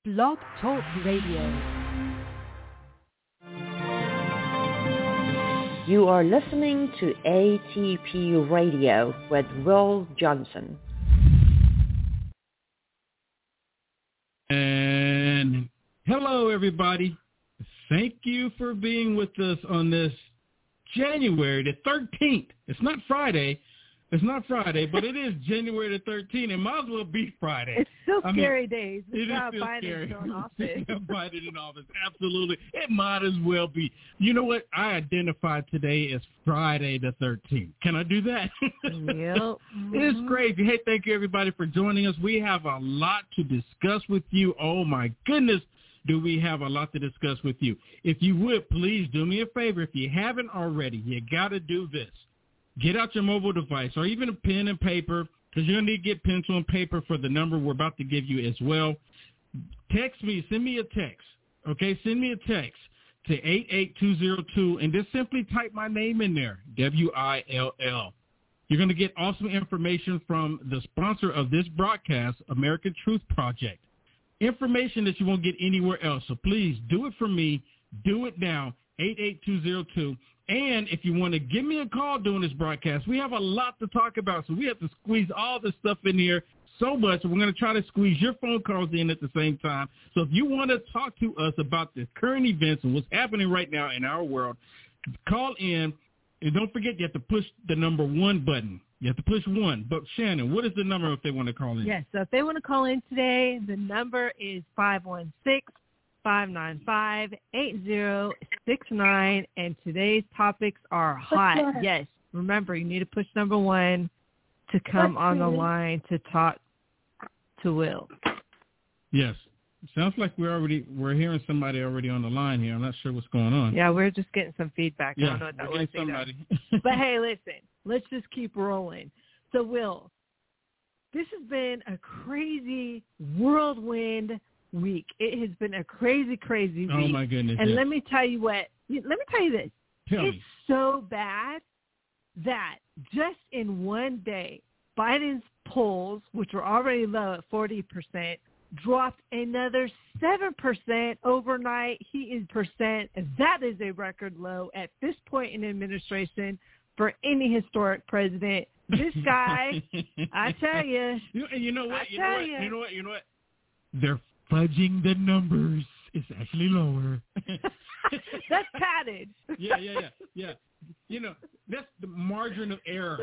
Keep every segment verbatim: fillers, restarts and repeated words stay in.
Blog Talk Radio. You are listening to A T P Radio with Will Johnson. And hello, everybody. Thank you for being with us on this January the thirteenth. It's not Friday. It's not Friday, but it is January the thirteenth. It might as well be Friday. It's still I scary mean, days. It is not still Biden's scary. in office. Biden in office. Absolutely. It might as well be. You know what? I identified today as Friday the thirteenth. Can I do that? Yep. Mm-hmm. It's crazy. Hey, thank you, everybody, for joining us. We have a lot to discuss with you. Oh, my goodness. Do we have a lot to discuss with you? If you would, please do me a favor. If you haven't already, you got to do this. Get out your mobile device or even a pen and paper, because you're going to need to get pencil and paper for the number we're about to give you as well. Text me. Send me a text. Okay, send me a text to eight eight two zero two, and just simply type my name in there, W I L L. You're going to get awesome information from the sponsor of this broadcast, American Truth Project. Information that you won't get anywhere else. So please do it for me. Do it now, eight eight two zero two. And if you want to give me a call during this broadcast, we have a lot to talk about. So we have to squeeze all this stuff in here so much. We're going to try to squeeze your phone calls in at the same time. So if you want to talk to us about the current events and what's happening right now in our world, call in. And don't forget, you have to push the number one button. You have to push one. But, Shannon, what is the number if they want to call in? Yes, so if they want to call in today, the number is five one six, five nine five, eight zero six nine, and today's topics are hot. Yes, remember, you need to push number one to come on the line to talk to Will. Yes. Sounds like we're already we're hearing somebody already on the line here. I'm not sure what's going on. Yeah, we're just getting some feedback. Yeah, I don't know what that we're was. getting somebody. But hey, listen, let's just keep rolling. So, Will, this has been a crazy whirlwind week. It has been a crazy, crazy week. Oh my goodness! And yes. let me tell you what. Let me tell you this. Tell it's me. so bad that just in one day, Biden's polls, which were already low at forty percent, dropped another seven percent overnight. He is percent. That is a record low at this point in administration for any historic president. This guy, I tell you. You, you know what? I You know tell what? you. You know what? You know what? They're fudging the numbers. It's actually lower. That's padded. Yeah, yeah, yeah, yeah. You know, that's the margin of error.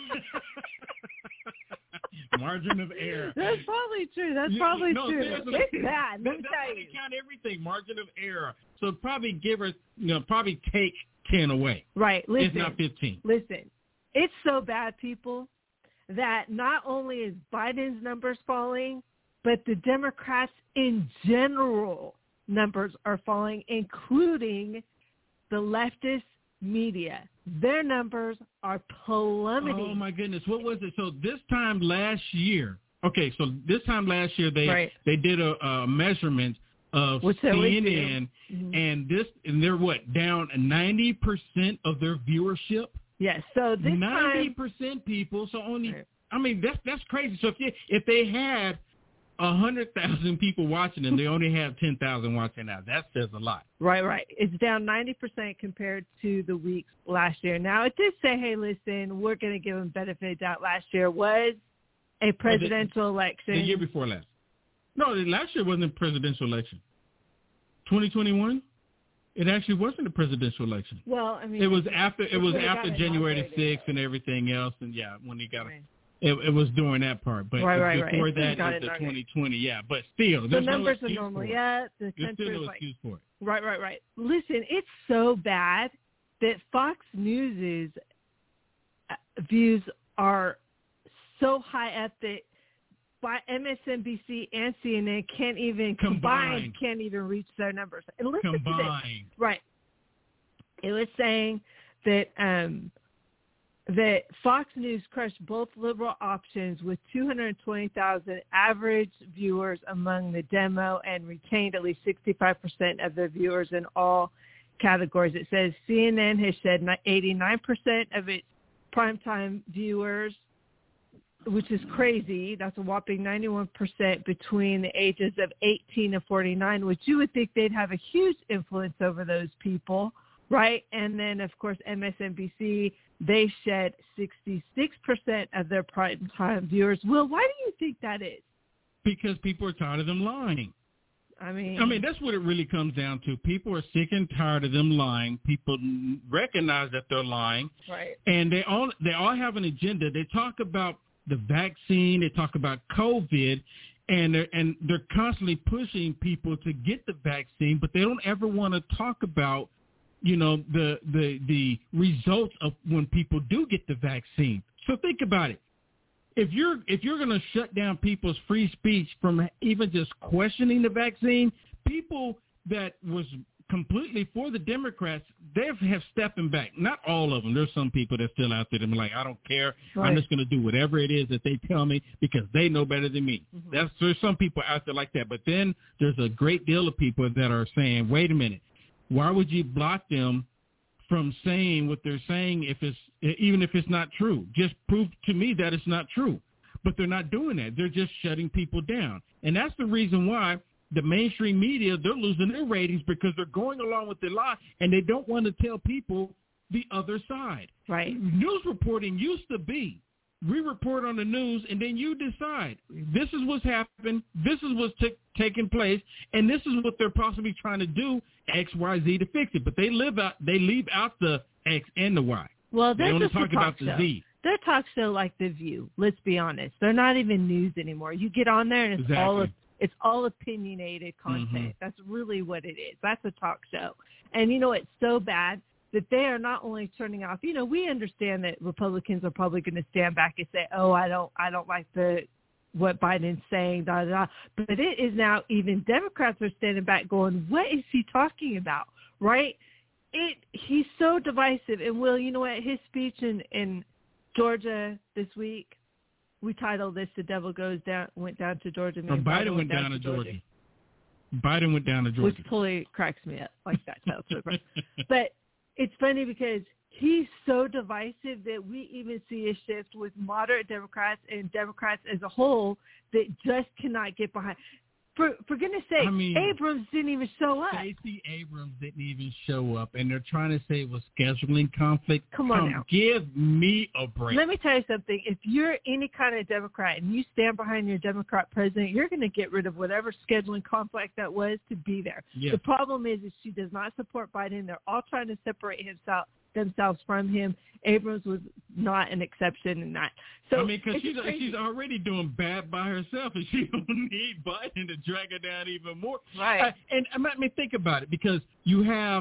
Margin of error. That's probably true. That's You- probably no, true. seriously. It's bad. Let That, me that's tell how you. they count everything. Margin of error. So probably give her, you know, probably take ten away. Right. Listen. It's not fifteen. Listen. It's so bad, people, that not only is Biden's numbers falling, but the Democrats in general numbers are falling, including the leftist media. Their numbers are plummeting. Oh, my goodness. What was it? So this time last year, okay, so this time last year they Right. they did a, a measurement of Which they always C N do. N, Mhm. and this and they're what, down ninety percent of their viewership? Yes. So this ninety time, percent people, so only, Right. I mean, that's that's crazy. So if you, if they had one hundred thousand people watching and they only have ten thousand watching now, that says a lot. right, right. It's down ninety percent compared to the weeks last year. Now, it did say, hey, listen, we're going to give them benefit of doubt. Last year was a presidential election. The year before last. No, the last year wasn't a presidential election. twenty twenty-one? It actually wasn't a presidential election. Well, I mean, It was after it was when it after got January the inaugurated. sixth and everything else, and yeah, when he got Right. it, it was during that part. But Right, right, right. before It still that, got it was the inaugurated. twenty twenty. Yeah, but still, the there's no numbers are excuse normal. for it. Yeah, the There's still country no is like, excuse for it. right, right, right. Listen, it's so bad that Fox News's uh, views are so high up that by M S N B C and C N N can't even combined, Combined. can't even reach their numbers. And listen to this. Combined. Right. It was saying that um, that Fox News crushed both liberal options with two hundred twenty thousand average viewers among the demo and retained at least sixty-five percent of their viewers in all categories. It says C N N has shed eighty-nine percent of its primetime viewers which is crazy. That's a whopping ninety-one percent between the ages of eighteen and forty-nine, which you would think they'd have a huge influence over those people, right? And then, of course, M S N B C, they shed sixty-six percent of their primetime viewers. Will, why do you think that is? Because people are tired of them lying. I mean, I mean, that's what it really comes down to. People are sick and tired of them lying. People recognize that they're lying. Right. And they all they all have an agenda. They talk about the vaccine. They talk about COVID. And they're, and they're constantly pushing people to get the vaccine, but they don't ever want to talk about, you know, the, the, the results of when people do get the vaccine. So think about it. If you're if you're going to shut down people's free speech from even just questioning the vaccine, people that was completely for the Democrats, they have stepping back. Not all of them. There's some people that still out there that are like, I don't care. Right. I'm just going to do whatever it is that they tell me because they know better than me. Mm-hmm. That's there's some people out there like that. But then there's a great deal of people that are saying, wait a minute, why would you block them from saying what they're saying if it's even if it's not true? Just prove to me that it's not true. But they're not doing that. They're just shutting people down. And that's the reason why the mainstream media, they're losing their ratings because they're going along with the lie and they don't want to tell people the other side. Right. News reporting used to be, we report on the news and then you decide this is what's happened, this is what's t- taking place, and this is what they're possibly trying to do, X, Y, Z, to fix it. But they live out, they leave out the X and the Y. Well, they they're only just talk a talk about show. the Z. They're a talk show like The View. Let's be honest. They're not even news anymore. You get on there and it's exactly. all it's all opinionated content. Mm-hmm. That's really what it is. That's a talk show. And you know, it's so bad that they are not only turning off. You know, we understand that Republicans are probably going to stand back and say, "Oh, I don't, I don't like the what Biden's saying." Da da da. But it is now even Democrats are standing back, going, "What is he talking about?" Right? It he's so divisive. And Will, you know what? His speech in in Georgia this week, we titled this "The Devil Goes Down Went Down to Georgia." Or Biden, Biden went, went down, down to Georgia. Georgia. Biden went down to Georgia, which totally cracks me up, like that title. But it's funny because he's so divisive that we even see a shift with moderate Democrats and Democrats as a whole that just cannot get behind. For for goodness sake, I mean, Abrams didn't even show up. Stacey Abrams didn't even show up, and they're trying to say it was scheduling conflict. Come on now. Give me a break. Let me tell you something. If you're any kind of Democrat and you stand behind your Democrat president, you're going to get rid of whatever scheduling conflict that was to be there. Yes. The problem is, is she does not support Biden. They're all trying to separate himself themselves from him. Abrams was not an exception in that. So I mean, because she's she's already doing bad by herself, and she don't need Biden to drag her down even more. Right. Uh, and I mean, think about it, because you have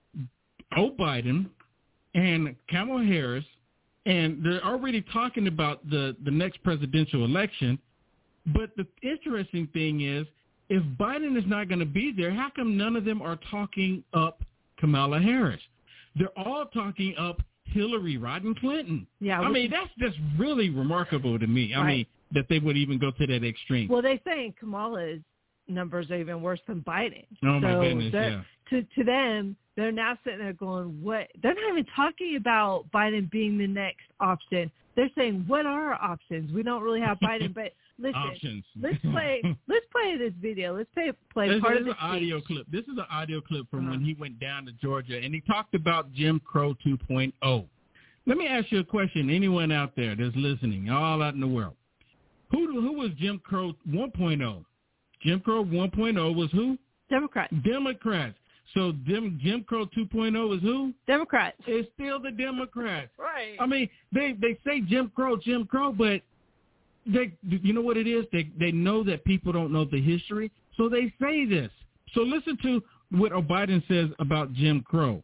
Joe Biden and Kamala Harris, and they're already talking about the, the next presidential election. But the interesting thing is, if Biden is not going to be there, how come none of them are talking up Kamala Harris? They're all talking up Hillary Rodham Clinton. Yeah, I mean, that's just really remarkable to me. I right. mean, that they would even go to that extreme. Well, they say Kamala's numbers are even worse than Biden. Oh, so my goodness, yeah. To, to them, they're now sitting there going, what? They're not even talking about Biden being the next option. They're saying, what are our options? We don't really have Biden, but listen, options. let's play Let's play this video. Let's play, play this, part this of the is an audio speech. clip. This is an audio clip from uh-huh. when he went down to Georgia, and he talked about Jim Crow two point oh. Let me ask you a question, anyone out there that's listening, all out in the world. Who who was Jim Crow one point oh? Jim Crow one point oh was who? Democrats. Democrats. So Jim, Jim Crow two point oh is who? Democrats. It's still the Democrats. Right. I mean, they, they say Jim Crow, Jim Crow, but they, you know what it is? They they know that people don't know the history, so they say this. So listen to what Biden says about Jim Crow.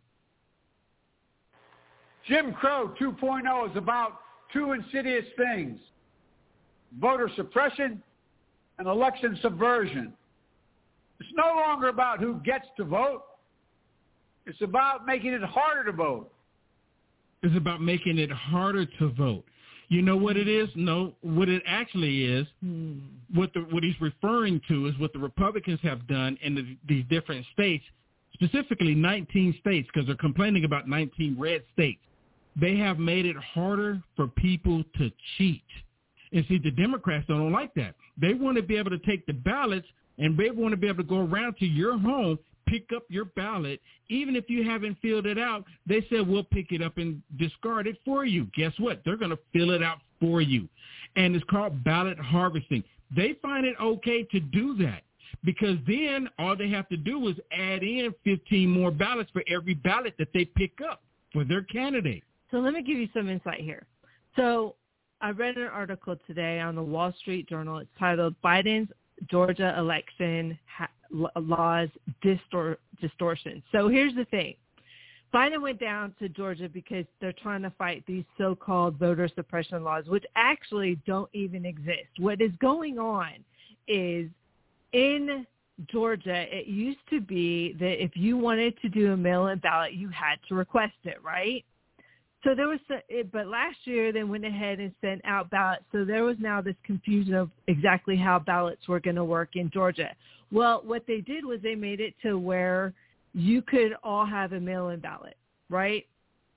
Jim Crow two point oh is about two insidious things: voter suppression and election subversion. It's no longer about who gets to vote. It's about making it harder to vote. It's about making it harder to vote. You know what it is? No, what it actually is, hmm. what the what he's referring to is what the Republicans have done in the, these different states, specifically nineteen states, because they're complaining about nineteen red states. They have made it harder for people to cheat. And see, the Democrats don't like that. They want to be able to take the ballots and they want to be able to go around to your home, pick up your ballot. Even if you haven't filled it out, they said, we'll pick it up and discard it for you. Guess what? They're going to fill it out for you. And it's called ballot harvesting. They find it okay to do that because then all they have to do is add in fifteen more ballots for every ballot that they pick up for their candidate. So let me give you some insight here. So I read an article today on the Wall Street Journal. It's titled Biden's Georgia Election ha- Laws Distor- Distortion. So here's the thing. Biden went down to Georgia because they're trying to fight these so-called voter suppression laws, which actually don't even exist. What is going on is in Georgia, it used to be that if you wanted to do a mail-in ballot, you had to request it, right? So there was, but last year they went ahead and sent out ballots. So there was now this confusion of exactly how ballots were going to work in Georgia. Well, what they did was they made it to where you could all have a mail-in ballot, right?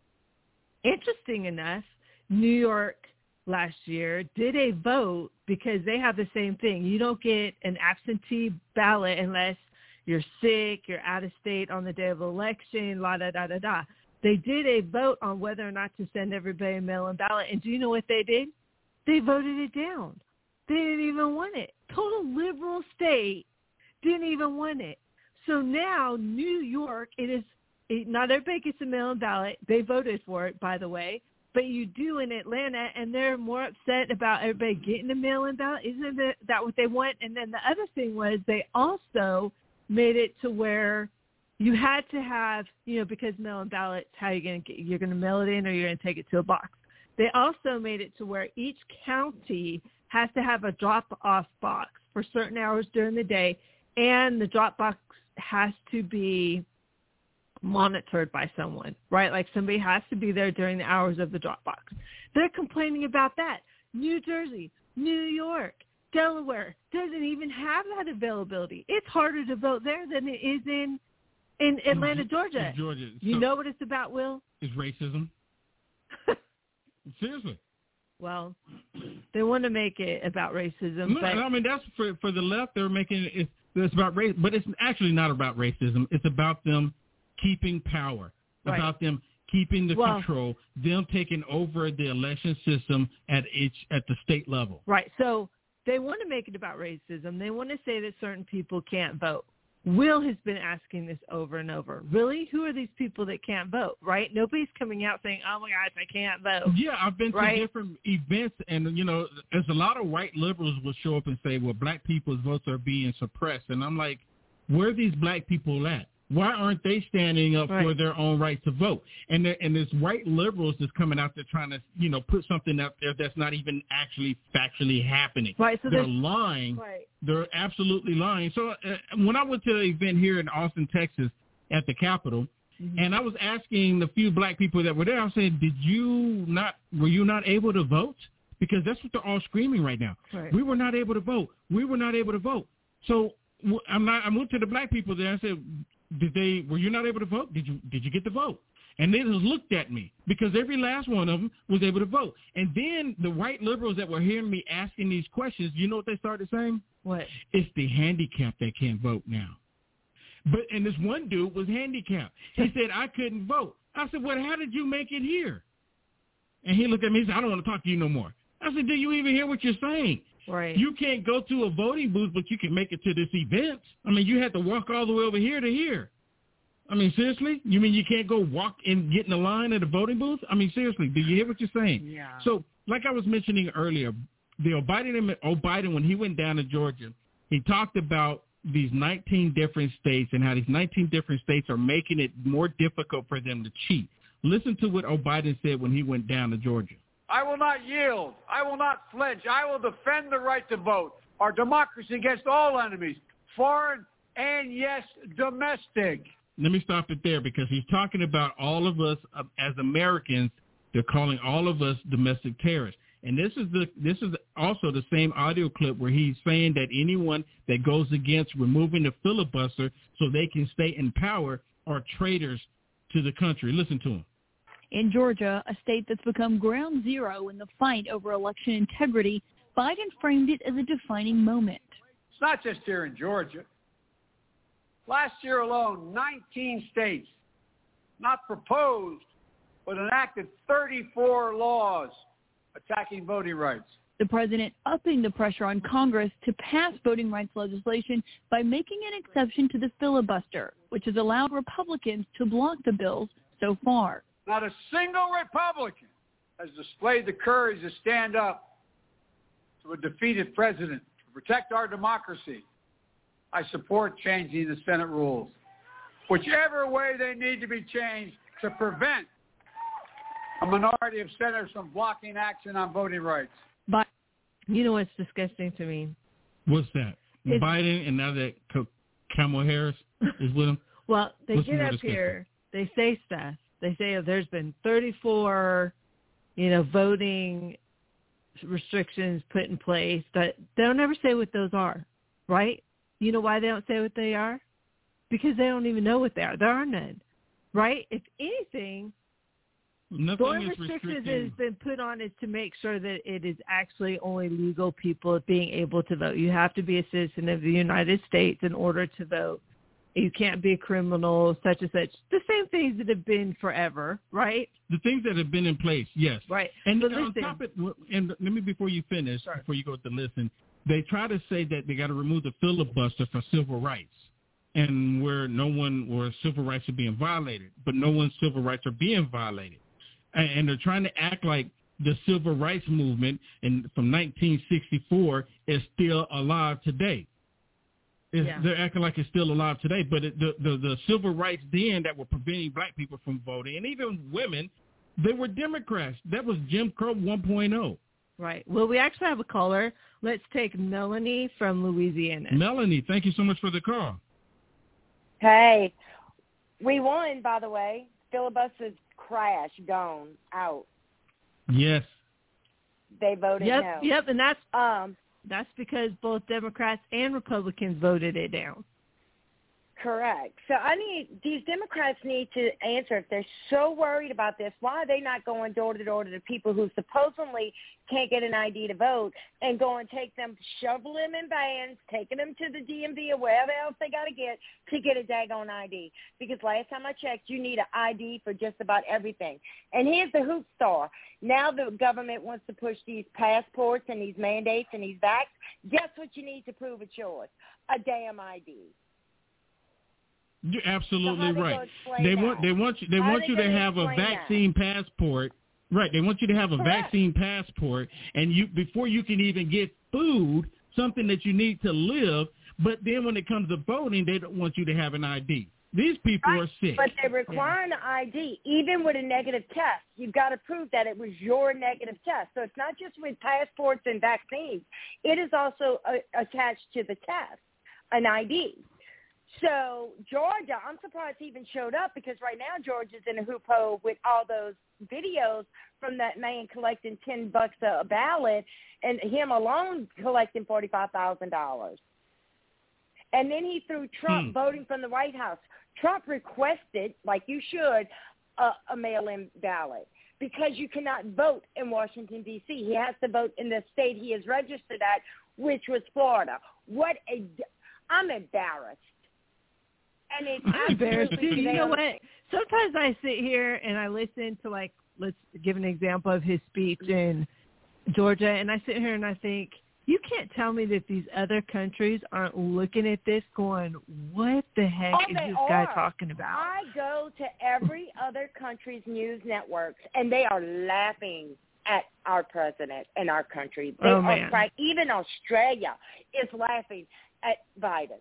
Interesting enough, New York last year did a vote because they have the same thing. You don't get an absentee ballot unless you're sick, you're out of state on the day of election, la da da da da. They did a vote on whether or not to send everybody a mail-in ballot, and do you know what they did? They voted it down. They didn't even want it. Total liberal state didn't even want it. So now New York, it is it, not everybody gets a mail-in ballot. They voted for it, by the way, but you do in Atlanta, and they're more upset about everybody getting a mail-in ballot. Isn't that, that what they want? And then the other thing was they also made it to where you had to have, you know, because mail-in ballots, how you're going to get, you're going to mail it in or you're going to take it to a box. They also made it to where each county has to have a drop-off box for certain hours during the day, and the drop box has to be monitored by someone, right? Like somebody has to be there during the hours of the drop box. They're complaining about that. New Jersey, New York, Delaware doesn't even have that availability. It's harder to vote there than it is in in Atlanta, Georgia. Georgia. You so know what it's about, Will? It's racism. Seriously. Well, they want to make it about racism. No, but I mean, that's for for the left. They're making it. It's about race, but it's actually not about racism. It's about them keeping power, right. about them keeping the well, control, them taking over the election system at each at the state level. Right. So they want to make it about racism. They want to say that certain people can't vote. Will has been asking this over and over. Really? Who are these people that can't vote, right? Nobody's coming out saying, oh, my gosh, I can't vote. Yeah, I've been right? to different events, and, you know, there's a lot of white liberals will show up and say, well, black people's votes are being suppressed. And I'm like, where are these black people at? Why aren't they standing up right. for their own right to vote? And there, and there's white liberals that's coming out there trying to, you know, put something out there that's not even actually factually happening. Right, so they're lying. Right. They're absolutely lying. So uh, when I went to the event here in Austin, Texas, at the Capitol, mm-hmm. and I was asking the few black people that were there, I said, "Did you not? Were you not able to vote?" Because that's what they're all screaming right now. Right. We were not able to vote. We were not able to vote. So I'm not. I went to the black people there. I said, Did they? Were you not able to vote? Did you? Did you get the vote? And they just looked at me because every last one of them was able to vote. And then the white liberals that were hearing me asking these questions, you know what they started saying? What? It's the handicapped that can't vote now. But and this one dude was handicapped. He said, I couldn't vote. I said, well, how did you make it here? And he looked at me and said, I don't want to talk to you no more. I said, do you even hear what you're saying? Right. You can't go to a voting booth, but you can make it to this event. I mean, you had to walk all the way over here to here. I mean, seriously? You mean you can't go walk and get in the line at a voting booth? I mean, seriously, do you hear what you're saying? Yeah. So, like I was mentioning earlier, the Biden, Biden, when he went down to Georgia, he talked about these nineteen different states and how these nineteen different states are making it more difficult for them to cheat. Listen to what Biden said when he went down to Georgia. I will not yield. I will not flinch. I will defend the right to vote, our democracy against all enemies, foreign and, yes, domestic. Let me stop it there because he's talking about all of us uh, as Americans. They're calling all of us domestic terrorists. And this is the this is also the same audio clip where he's saying that anyone that goes against removing the filibuster so they can stay in power are traitors to the country. Listen to him. In Georgia, a state that's become ground zero in the fight over election integrity, Biden framed it as a defining moment. It's not just here in Georgia. Last year alone, nineteen states not proposed but enacted thirty-four laws attacking voting rights. The president upping the pressure on Congress to pass voting rights legislation by making an exception to the filibuster, which has allowed Republicans to block the bills so far. Not a single Republican has displayed the courage to stand up to a defeated president to protect our democracy. I support changing the Senate rules, whichever way they need to be changed to prevent a minority of senators from blocking action on voting rights. But you know what's disgusting to me? What's that? It's, Biden, and now that Kamala Harris is with him? Well, they what's get up disgusting? Here, they say stuff. They say oh, there's been thirty-four, you know, voting restrictions put in place, but they don't ever say what those are, right? You know why they don't say what they are? Because they don't even know what they are. There are none, right? If anything, Nothing the only is restriction that restricting. has been put on is to make sure that it is actually only legal people being able to vote. You have to be a citizen of the United States in order to vote. You can't be a criminal, such and such. The same things that have been forever, right? The things that have been in place, yes. Right. And but on listen, top of it, and let me, before you finish, Sorry. before you go to listen, they try to say that they got to remove the filibuster for civil rights, and where no one, where civil rights are being violated, but no one's civil rights are being violated. And, and they're trying to act like the civil rights movement in, from nineteen sixty-four is still alive today. It's, yeah. They're acting like it's still alive today, but it, the, the the civil rights then that were preventing black people from voting, and even women, they were Democrats. That was Jim Crow one point oh. Right. Well, we actually have a caller. Let's take Melanie from Louisiana. Melanie, thank you so much for the call. Hey, we won, by the way. Filibuster's crash, gone, out. Yes. They voted yep, no. Yep, and that's um, that's because both Democrats and Republicans voted it down. Correct. So I need these Democrats need to answer if they're so worried about this. Why are they not going door to door to the people who supposedly can't get an I D to vote and go and take them, shovel them in vans, taking them to the D M V or wherever else they got to get to get a daggone I D? Because last time I checked, you need an I D for just about everything. And here's the hoop star. Now the government wants to push these passports and these mandates and these vax. Guess what you need to prove it's yours? A damn I D. You're absolutely so right. They that? want they want you they how want you to have a vaccine that? passport. Right. They want you to have a Correct. vaccine passport, and you before you can even get food, something that you need to live. But then when it comes to voting, they don't want you to have an I D. These people right. are sick. But they require an I D. Even with a negative test, you've got to prove that it was your negative test. So it's not just with passports and vaccines. It is also uh, attached to the test, an I D. So Georgia, I'm surprised he even showed up because right now Georgia's in a hoopo with all those videos from that man collecting ten bucks a ballot and him alone collecting forty-five thousand dollars. And then he threw Trump hmm. voting from the White House. Trump requested, like you should, a, a mail-in ballot because you cannot vote in Washington, D C He has to vote in the state he is registered at, which was Florida. What a – I'm embarrassed. And it's I'm embarrassed too. You know what? Thing. Sometimes I sit here and I listen to, like, let's give an example of his speech in Georgia, and I sit here and I think, you can't tell me that these other countries aren't looking at this going, what the heck oh, is this guy are. talking about? I go to every other country's news networks, and they are laughing at our president and our country. They oh, are man. crying. Even Australia is laughing at Biden.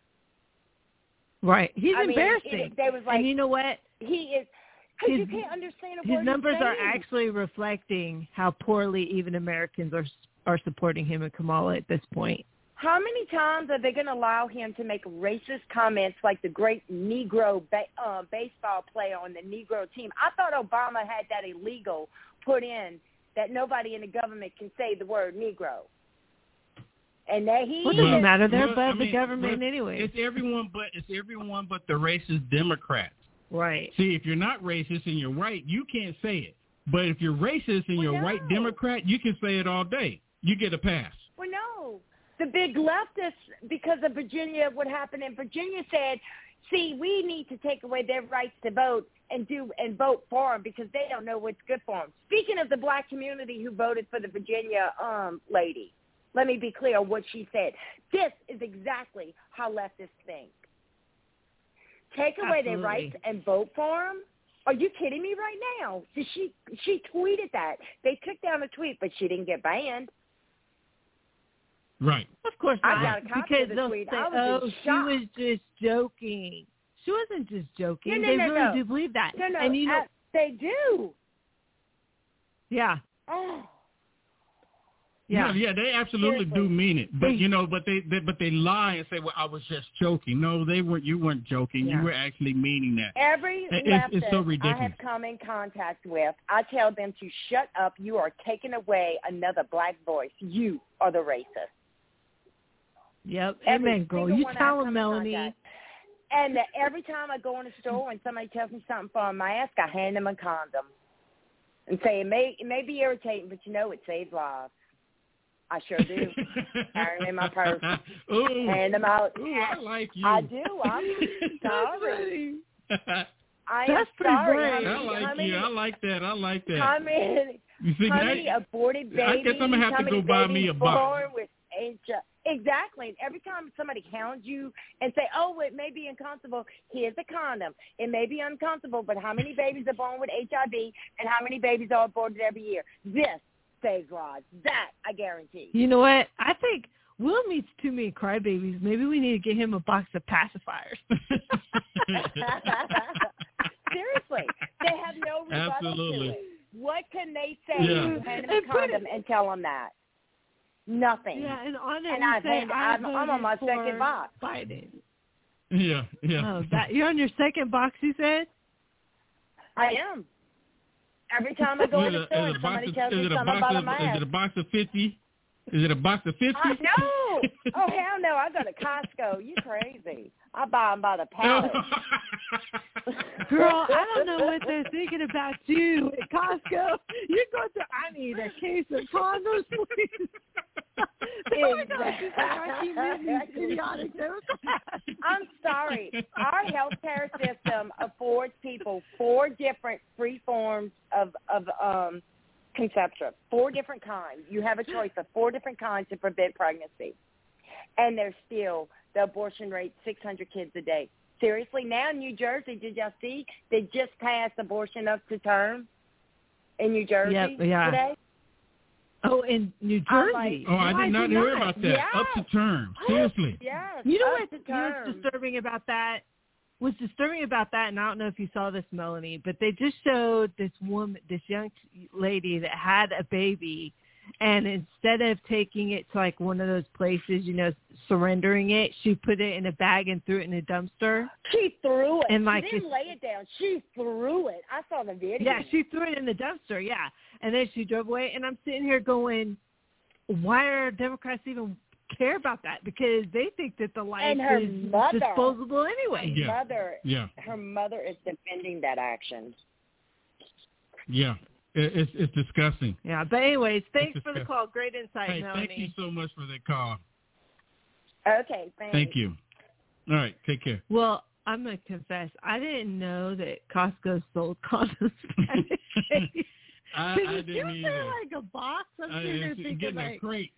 Right. He's I embarrassing. Mean, it, they was like, and you know what? He is because you can't understand a word his numbers he's are saying. actually reflecting how poorly even Americans are are supporting him and Kamala at this point. How many times are they going to allow him to make racist comments like the great Negro ba- uh, baseball player on the Negro team? I thought Obama had that illegal put in that nobody in the government can say the word Negro. And that he What doesn't is, matter? They're Well, above I mean, the government well, anyway. It's everyone but it's everyone but the racist Democrats. Right. See, if you're not racist and you're white, you can't say it. But if you're racist and Well, you're a no. white Democrat, you can say it all day. you get a pass. Well, no. The big leftists, because of Virginia, what happened in Virginia said, see, we need to take away their rights to vote and do and vote for them because they don't know what's good for them. Speaking of the black community who voted for the Virginia um, lady, let me be clear on what she said. This is exactly how leftists think. Take away Absolutely. their rights and vote for them? Are you kidding me right now? She she tweeted that. They took down the tweet, but she didn't get banned. Right. Of course I not. got a copy because of the they'll tweet. say, I was oh, in she shock. was just joking. She wasn't just joking. No, no, they no, really no. do believe that. No, no, and you know, uh, they do. yeah. Oh. Yeah. No, yeah, they absolutely Seriously. do mean it, but you know, but they, they, but they lie and say, "Well, I was just joking." No, they weren't. You weren't joking. Yeah. You were actually meaning that. Every It's- leftist it's so I ridiculous. have come in contact with, I tell them to shut up. You are taking away another black voice. You are the racist. Yep. Every Amen, girl. single You one I tell come them, in Melanie. contact. And that every time I go in a store and somebody tells me something for a mask, I hand them a condom and say, it may, it may be irritating, but you know it saves lives. I sure do. Carry them in my purse. Ooh, Hand them out. ooh, I like you. I do. I'm sorry. I am That's pretty sorry. brave. How I many, like how many, you. I like that. I like that. How many, You see, how now- many aborted babies? I guess I'm gonna have how to many go buy babies me a born box. with H I V? Exactly. Every time somebody hounds you and say, "Oh, it may be uncomfortable," here's a condom. It may be uncomfortable, but how many babies are born with H I V and how many babies are aborted every year? This saves lives. That I guarantee. You know what? I think Will meets too many crybabies. Maybe we need to get him a box of pacifiers. Seriously, they have no rebuttal Absolutely. to it. What can they say Yeah. when you hand them And a put condom it- and tell them that? Nothing. Yeah, and on it And we I've say, had- I I'm- I'm on my voted second for box. Biden. Yeah, yeah. Oh, that you're on your second box, you said? I am. Every time I go in Is the it store a- and is it a somebody box tells of- me is it a something box about a of- Is mask. it a box of fifty? Is it a box of fifty? I, no. Oh, hell no. I go to Costco. You crazy. I buy them by the pallet. Girl, I don't know what they're thinking about you at Costco. You're going to, I need a case of condoms, please. Oh my God, she's like, I keep meeting these idiotic Democrats. I'm sorry. Our healthcare system affords people four different free forms of, of um, conception, four different kinds. You have a choice of four different kinds to prevent pregnancy. And there's still the abortion rate, six hundred kids a day. Seriously, now in New Jersey, did y'all see? They just passed abortion up to term in New Jersey Yep, yeah. today. Oh, in New I'm Jersey. like, Oh, I Why did not you hear about that. Yes. Up to term. Seriously. Yes, You know up what, to you know what's term. disturbing about that? What's disturbing about that, and I don't know if you saw this, Melanie, but they just showed this woman, this young lady that had a baby, and instead of taking it to like one of those places, you know, surrendering it, she put it in a bag and threw it in a dumpster. She threw it. And, like, she didn't this- lay it down. She threw it. I saw the video. Yeah, she threw it in the dumpster, yeah. And then she drove away, and I'm sitting here going, why are Democrats even care about that? Because they think that the life And her is mother. disposable anyway. Yeah. Mother, Yeah. her mother is defending that action. Yeah. It, it's it's disgusting. Yeah, but anyways, thanks It's for the disgusting. call. Great insight, Hey, Melanie. thank you so much for that call. Okay, thanks. Thank you. All right, take care. Well, I'm going to confess, I didn't know that Costco sold condoms. I, Did I you didn't say either. like a box? I'm I, sitting there it's thinking getting like, a crate.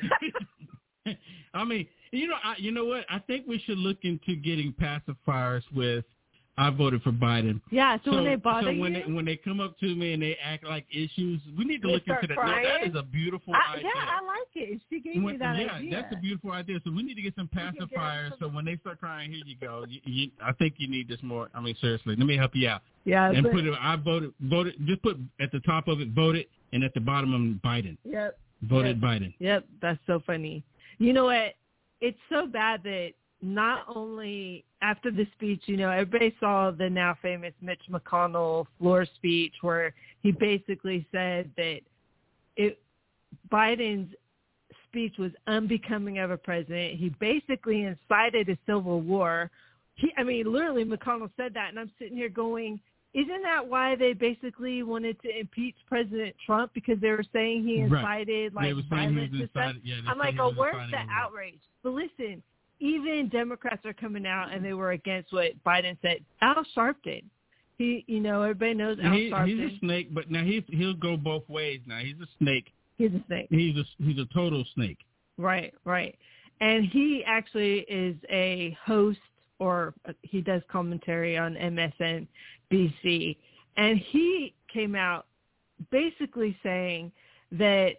I mean, you know, I, you know what? I think we should look into getting pacifiers with I voted for Biden. yeah, so, when they bother so when you, they when they come up to me and they act like issues, we need to They look into start that. No, that crying? is a beautiful I, idea. yeah, I like it. She gave When- me that yeah, idea. that's a beautiful idea. So we need to get some can get pacifiers. some- So when they start crying, here you go. You, you, I think you need this more. I mean, seriously, let me help you out. yeah, And but, put it. I voted. Voted. Just put at the top of it, voted, and at the bottom of it, Biden. Yep. Voted Yep. Biden. Yep, that's so funny. You know what? It's so bad that not only after the speech, you know, everybody saw the now famous Mitch McConnell floor speech where he basically said that it Biden's speech was unbecoming of a president. He basically incited a civil war. He, I mean, literally McConnell said that, and I'm sitting here going, isn't that why they basically wanted to impeach President Trump, because they were saying he incited right. like violence and stuff? Yeah, I'm like, oh, where's the outrage? But listen, even Democrats are coming out and they were against what Biden said. Al Sharpton, he, you know, everybody knows Al he, Sharpton. He's a snake, but now he's he'll go both ways. Now he's a snake. He's a snake. He's a he's a total snake. Right, right. And he actually is a host, or he does commentary on M S N B C. And he came out basically saying that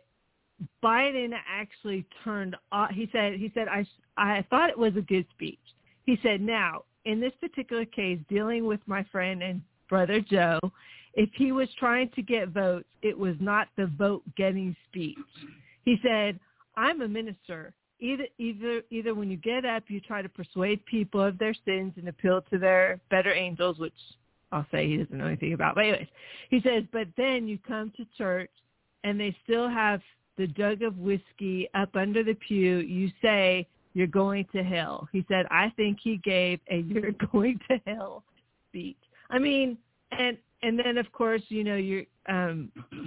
Biden actually turned off. He said, he said, I, I thought it was a good speech. He said, now, in this particular case, dealing with my friend and brother Joe, if he was trying to get votes, it was not the vote-getting speech. He said, I'm a minister. Either, either, either when you get up, you try to persuade people of their sins and appeal to their better angels, which I'll say he doesn't know anything about. But anyways, he says, but then you come to church and they still have the jug of whiskey up under the pew. You say you're going to hell. He said, I think he gave a you're going to hell speech. I mean, and and then, of course, you know, you're um,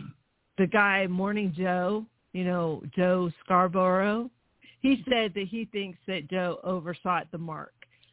the guy, Morning Joe, you know, Joe Scarborough. He said that he thinks that Joe overshot the mark.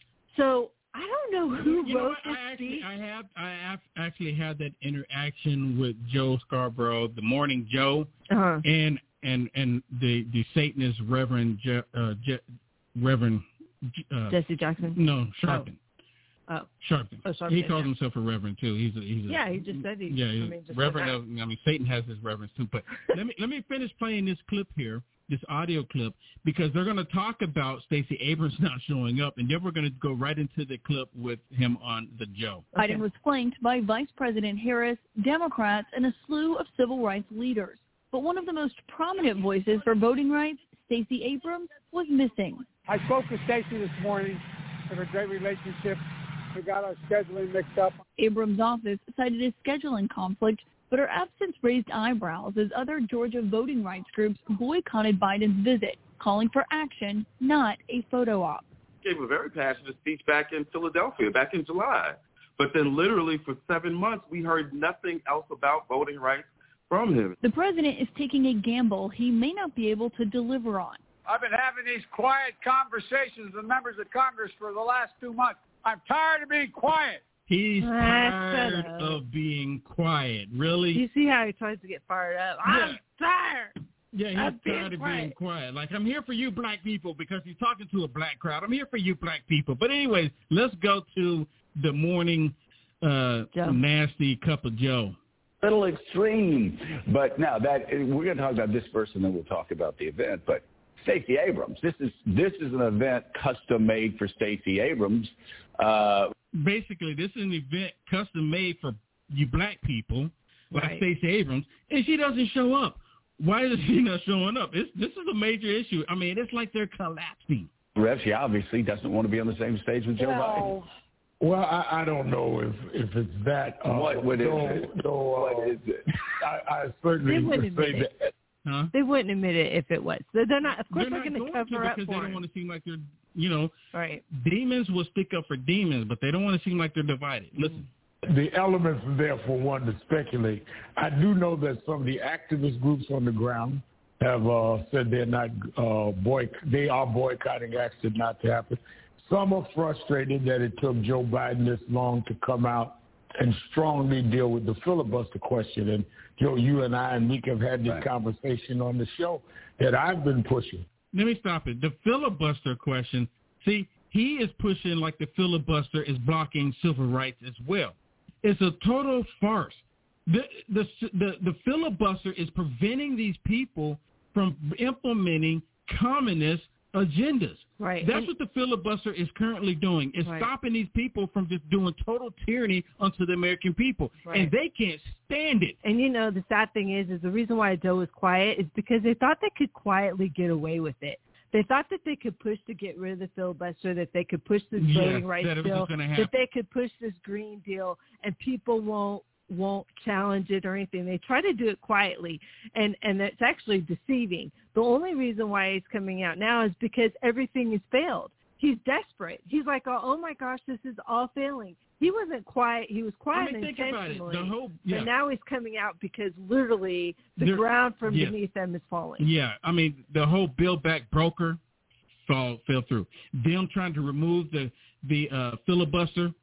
So I don't know who you wrote know what? this I actually, speech. I have, I have actually had that interaction with Joe Scarborough, the Morning Joe, uh-huh. and and and the the Satanist Reverend Je, uh, Je, Reverend uh, Jesse Jackson. No, Sharpton. Oh, Sharpton. oh Sharpton. He calls yeah. himself a reverend too. He's a, he's a, yeah. He just said he. Yeah, he's I mean, just reverend. like Of, I mean, Satan has his reverends too. But let me let me finish playing this clip here, this audio clip, because they're going to talk about Stacey Abrams not showing up, and then we're going to go right into the clip with him on the Joe. Biden was flanked by Vice President Harris, Democrats, and a slew of civil rights leaders. But one of the most prominent voices for voting rights, Stacey Abrams, was missing. I spoke with Stacey this morning. We have a great relationship. We got our scheduling mixed up. Abrams' office cited a scheduling conflict, but her absence raised eyebrows as other Georgia voting rights groups boycotted Biden's visit, calling for action, not a photo op. Gave a very passionate speech back in Philadelphia, back in July. But then literally for seven months, we heard nothing else about voting rights from him. The president is taking a gamble he may not be able to deliver on. I've been having these quiet conversations with members of Congress for the last two months. I'm tired of being quiet. He's Ah, tired shut up. of being quiet. Really? You see how he tries to get fired up? I'm Yeah. tired. Yeah, he's I'm being tired of quiet. being quiet. Like, I'm here for you black people, because he's talking to a black crowd. I'm here for you black people. But anyways, let's go to the morning uh, nasty cup of Joe. Little extreme. But now that we're going to talk about this first, and then we'll talk about the event. But Stacey Abrams, this is this is an event custom made for Stacey Abrams. Uh, Basically, this is an event custom made for you black people, like Right. Stacey Abrams, and she doesn't show up. Why is she not showing up? It's, this is a major issue. I mean, it's like they're collapsing. Rev, she obviously doesn't want to be on the same stage with Joe Biden. Well, I, I don't know if, if it's that. Uh, What, what is no, it? No, uh, What is it? I, I certainly They would wouldn't say admit that. it. Huh? They wouldn't admit it if it was. They're they're not. Of course, They're they're, not going to going cover to, up because for they don't him. want to seem like they're, you know, Right. demons will stick up for demons, but they don't want to seem like they're divided. Listen. The elements are there for one to speculate. I do know that some of the activist groups on the ground have uh, said they're not uh, boy. They are boycotting acts that not to happen. Some are frustrated that it took Joe Biden this long to come out and strongly deal with the filibuster question. And Joe, you and I and Meek have had this Right. conversation on the show that I've been pushing. Let me stop it. The filibuster question, see, he is pushing like the filibuster is blocking civil rights as well. It's a total farce. The, the, the, the filibuster is preventing these people from implementing communist agendas. Right. That's And- what the filibuster is currently doing. It's Right. stopping these people from just doing total tyranny onto the American people. Right. And they can't stand it. And you know, the sad thing is, is the reason why Joe was quiet is because they thought they could quietly get away with it. They thought that they could push to get rid of the filibuster, that they could push this Yes, voting rights that it was bill, just gonna happen. that they could push this green deal, and people won't won't challenge it or anything. They try to do it quietly, and and it's actually deceiving. The only reason why he's coming out now is because everything has failed. he's desperate. He's like, oh, oh my gosh, this is all failing. He wasn't quiet. He was quiet I mean, think intentionally. about it. The whole, yeah. But now he's coming out because literally the There, ground from yes. beneath them is falling. Yeah, I mean, the whole Build Back Broker fall, fell through. Them trying to remove the, the uh, filibuster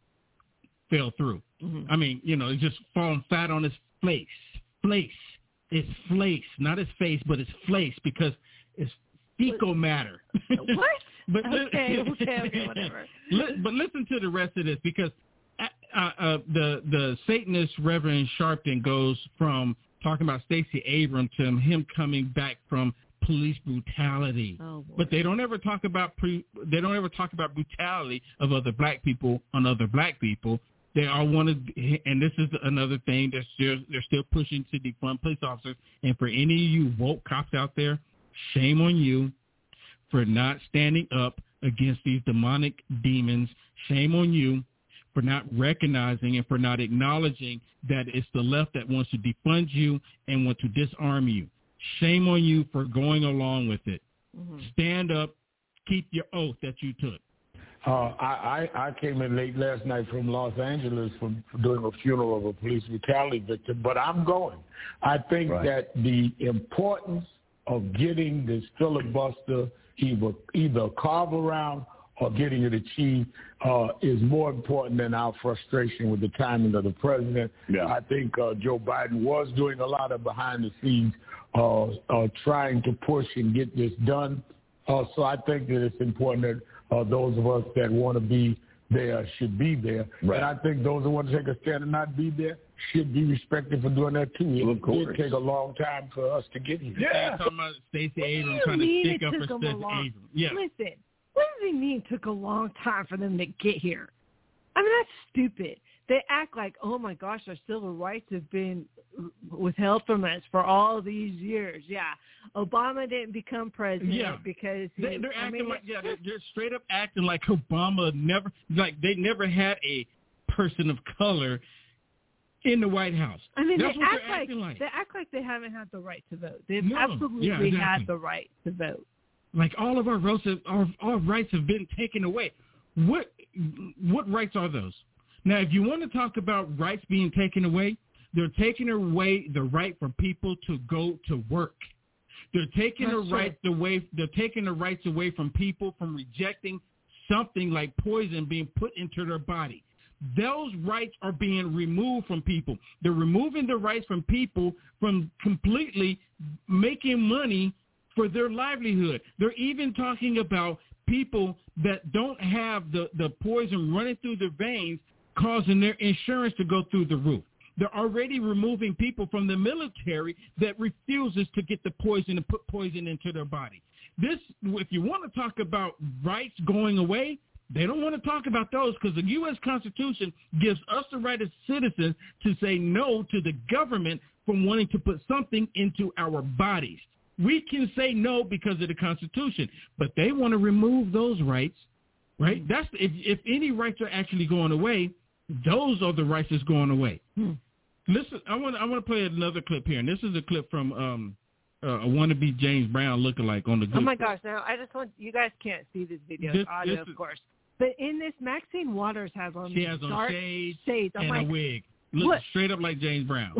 fell through. Mm-hmm. I mean, you know, it's just falling flat on his face. Face. It's flakes, not his face, but it's flakes because it's fecal matter. What? but okay, okay, okay, whatever. But listen to the rest of this because uh, uh, the the Satanist Reverend Sharpton goes from talking about Stacey Abrams to him coming back from police brutality. Oh, but they don't ever talk about pre, they don't ever talk about brutality of other black people on other black people. They all want to, and this is another thing. They're still they're still pushing to defund police officers. And for any of you woke cops out there, shame on you for not standing up against these demonic demons. Shame on you for not recognizing and for not acknowledging that it's the left that wants to defund you and want to disarm you. Shame on you for going along with it. Mm-hmm. Stand up, keep your oath that you took. Uh, I, I, I came in late last night from Los Angeles for, for doing a funeral of a police brutality victim, but I'm going. I think right. that the importance of getting this filibuster either, either carve around or getting it achieved uh, is more important than our frustration with the timing of the president. Yeah. I think uh, Joe Biden was doing a lot of behind the scenes uh, uh, trying to push and get this done. Uh, so I think that it's important that Uh, those of us that want to be there should be there. Right. And I think those who want to take a stand and not be there should be respected for doing that, too. Well, it did take a long time for us to get here. Yeah. Talking about Stacey Abrams trying to stick up for Stacey Abrams. Yeah. Listen, what does it mean it took a long time for them to get here? I mean, that's stupid. They act like, oh, my gosh, our civil rights have been withheld from us for all these years. Yeah. Obama didn't become president yeah. because he, they, they're I acting mean, like, yeah, they're, they're straight up acting like Obama never, like they never had a person of color in the White House. I mean, That's they what act they're like, acting like. They act like they haven't had the right to vote. They've no. absolutely yeah, exactly. had the right to vote. Like all of our rights, have, our, our rights have been taken away. What what rights are those? Now, if you want to talk about rights being taken away, they're taking away the right for people to go to work. They're taking That's the rights away. They're taking the rights away from people from rejecting something like poison being put into their body. Those rights are being removed from people. They're removing the rights from people from completely making money for their livelihood. They're even talking about people that don't have the, the poison running through their veins, causing their insurance to go through the roof. They're already removing people from the military that refuses to get the poison and put poison into their body. This, if you want to talk about rights going away, they don't want to talk about those because the U S Constitution gives us the right as citizens to say no to the government from wanting to put something into our bodies. We can say no because of the Constitution, but they want to remove those rights, right? That's if, if any rights are actually going away, those are the rights that's going away. Hmm. Listen, I want I want to play another clip here, and this is a clip from um, uh, a wannabe James Brown lookalike on the. Good oh my gosh! Now I just want you guys can't see this video, this, audio this, of course, but in this, Maxine Waters has on she has on dark shades, shades and like, a wig, looks straight up like James Brown.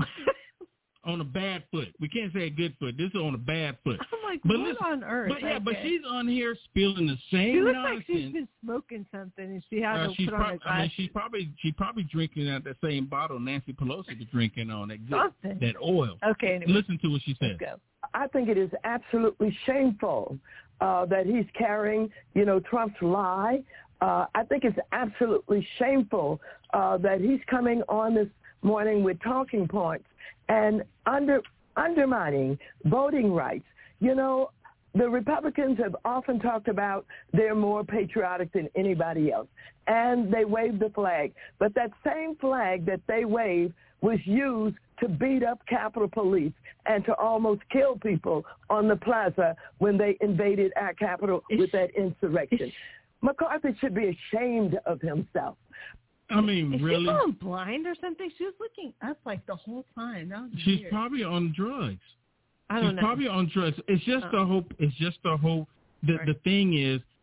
On a bad foot. We can't say a good foot. This is on a bad foot. I'm like, but what listen, on earth? But yeah, okay. but she's on here spilling the same she looks nonsense. like she's been smoking something, and she has uh, to she's put prob- on her I mean, glasses. she's probably she's probably drinking out that same bottle Nancy Pelosi was drinking on that something. that oil. Okay, anyway. Listen to what she said. Let's go. I think it is absolutely shameful uh, that he's carrying, you know, Trump's lie. Uh, I think it's absolutely shameful uh, that he's coming on this morning with talking points and under. undermining voting rights. You know, the Republicans have often talked about they're more patriotic than anybody else, and they wave the flag. But that same flag that they wave was used to beat up Capitol Police and to almost kill people on the plaza when they invaded our Capitol with that insurrection. McCarthy should be ashamed of himself. I mean, Is really? she going blind or something? She was looking up like the whole time. That was She's weird. probably on drugs. I don't She's know. probably on drugs. It's just uh, the hope. It's just the hope. The right. the thing is,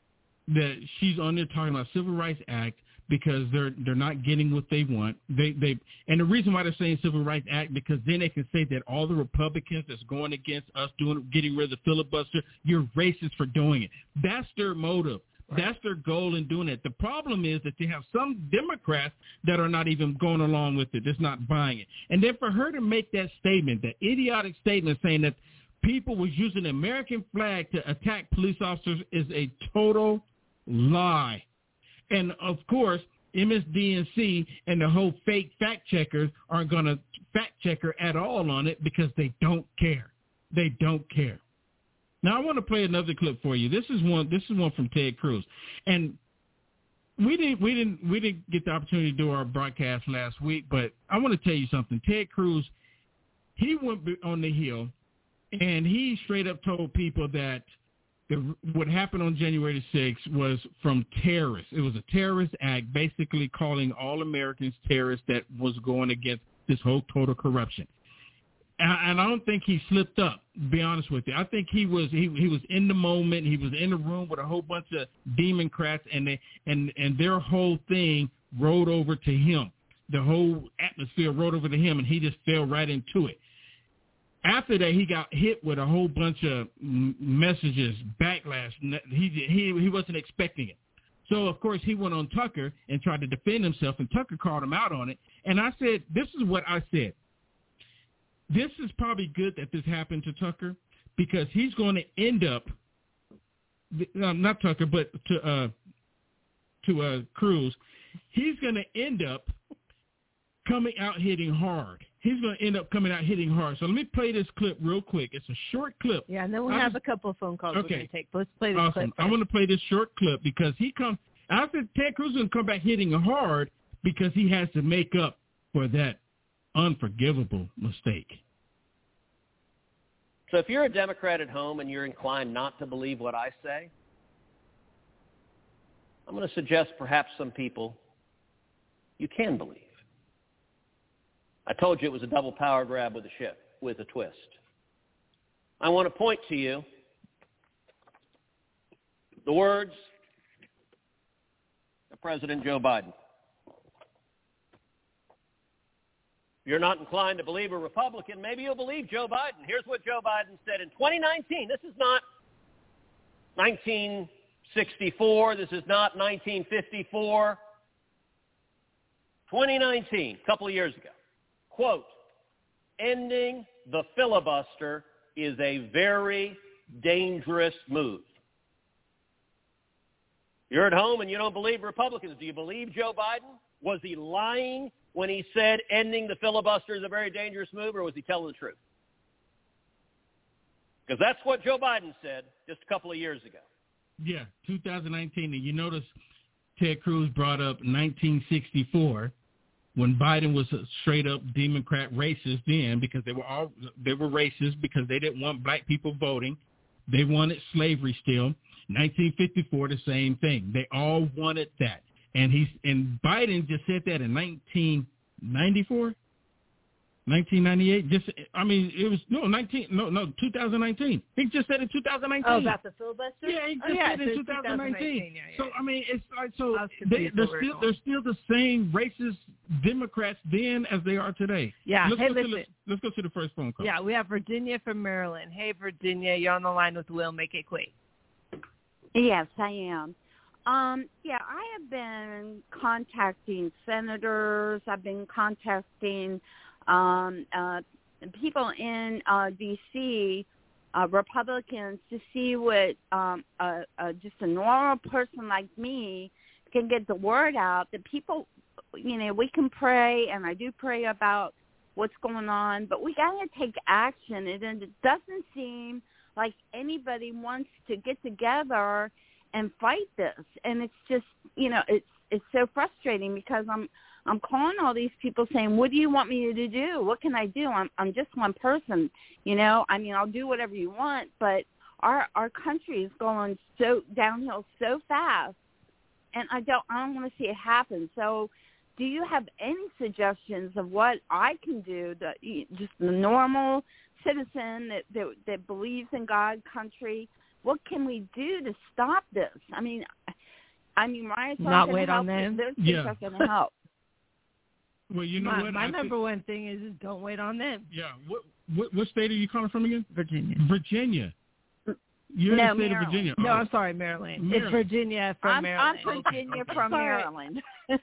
that she's on there talking about Civil Rights Act because they're they're not getting what they want. They they and the reason why they're saying Civil Rights Act, because then they can say that all the Republicans that's going against us doing getting rid of the filibuster, you're racist for doing it. That's their motive. Right. That's their goal in doing it. The problem is that you have some Democrats that are not even going along with it, that's not buying it. And then for her to make that statement, that idiotic statement saying that people was using the American flag to attack police officers, is a total lie. And, of course, M S D N C and the whole fake fact checkers aren't going to fact check her at all on it because they don't care. They don't care. Now, I want to play another clip for you. This is one. This is one from Ted Cruz, and we didn't. We didn't. We didn't get the opportunity to do our broadcast last week, but I want to tell you something. Ted Cruz, he went on the Hill, and he straight up told people that the, what happened on January sixth was from terrorists. It was a terrorist act, basically calling all Americans terrorists that was going against this whole total corruption. And I don't think he slipped up, to be honest with you. I think he was he he was in the moment. He was in the room with a whole bunch of Democrats, and they and and their whole thing rolled over to him. The whole atmosphere rolled over to him, and he just fell right into it. After that, he got hit with a whole bunch of messages, backlash. He he he wasn't expecting it. So, of course, he went on Tucker and tried to defend himself, and Tucker called him out on it. And I said, this is what I said. This is probably good that this happened to Tucker, because he's going to end up, um, not Tucker, but to uh, to uh, Cruz, he's going to end up coming out hitting hard. He's going to end up coming out hitting hard. So let me play this clip real quick. It's a short clip. Yeah, and then we'll I have just, a couple of phone calls okay. we're going to take. Let's play this awesome. clip first. I want to play this short clip because he comes, I said Ted Cruz is going to come back hitting hard because he has to make up for that unforgivable mistake. So if you're a Democrat at home and you're inclined not to believe what I say, I'm going to suggest perhaps some people you can believe. I told you it was a double power grab with a ship, with a twist. I want to point to you the words of President Joe Biden. You're not inclined to believe a Republican, maybe you'll believe Joe Biden. Here's what Joe Biden said in twenty nineteen. This is not nineteen sixty-four. This is not nineteen fifty-four. twenty nineteen, a couple of years ago. Quote, ending the filibuster is a very dangerous move. You're at home and you don't believe Republicans. Do you believe Joe Biden? Was he lying when he said ending the filibuster is a very dangerous move, or was he telling the truth? Because that's what Joe Biden said just a couple of years ago. Yeah, two thousand nineteen. And you notice Ted Cruz brought up nineteen sixty-four when Biden was a straight-up Democrat racist then, because they were all they were racist because they didn't want black people voting. They wanted slavery still. nineteen fifty-four, the same thing. They all wanted that. And he's and Biden just said that in nineteen ninety-four, nineteen ninety-eight. Just I mean, it was no nineteen, no no two thousand nineteen. He just said in two thousand nineteen. Oh, about the filibuster? Yeah, he just oh, yeah, said in two thousand nineteen. Yeah, yeah. So I mean, it's like so they, they're still they're still the same racist Democrats then as they are today. Yeah. Let's hey, go listen. To the, let's go to the first phone call. Yeah, we have Virginia from Maryland. Hey, Virginia, you're on the line with Will. Make it quick. Yes, I am. Um, yeah, I have been contacting senators. I've been contacting um, uh, people in uh, D C, uh, Republicans, to see what um, uh, uh, just a normal person like me can get the word out that people, you know, we can pray, and I do pray about what's going on, but we got to take action. And it doesn't seem like anybody wants to get together and fight this. And it's just, you know, it's it's so frustrating because I'm I'm calling all these people saying, what do you want me to do? What can I do? I'm I'm just one person, you know. I mean, I'll do whatever you want, but our our country is going so downhill so fast, and I don't I don't want to see it happen. So do you have any suggestions of what I can do, that just the normal citizen that, that that believes in God, country? What can we do to stop this? I mean, I mean, why is not wait help on them? Those yeah. things are going to help. Well, you know my, what? My I number think, one thing is, is don't wait on them. Yeah. What, what what state are you calling from again? Virginia. Virginia. You're no, in the state Maryland. of Virginia. No, oh. I'm sorry, Maryland. Maryland. It's Virginia from I'm, Maryland. I'm Virginia okay. from Sorry. Maryland.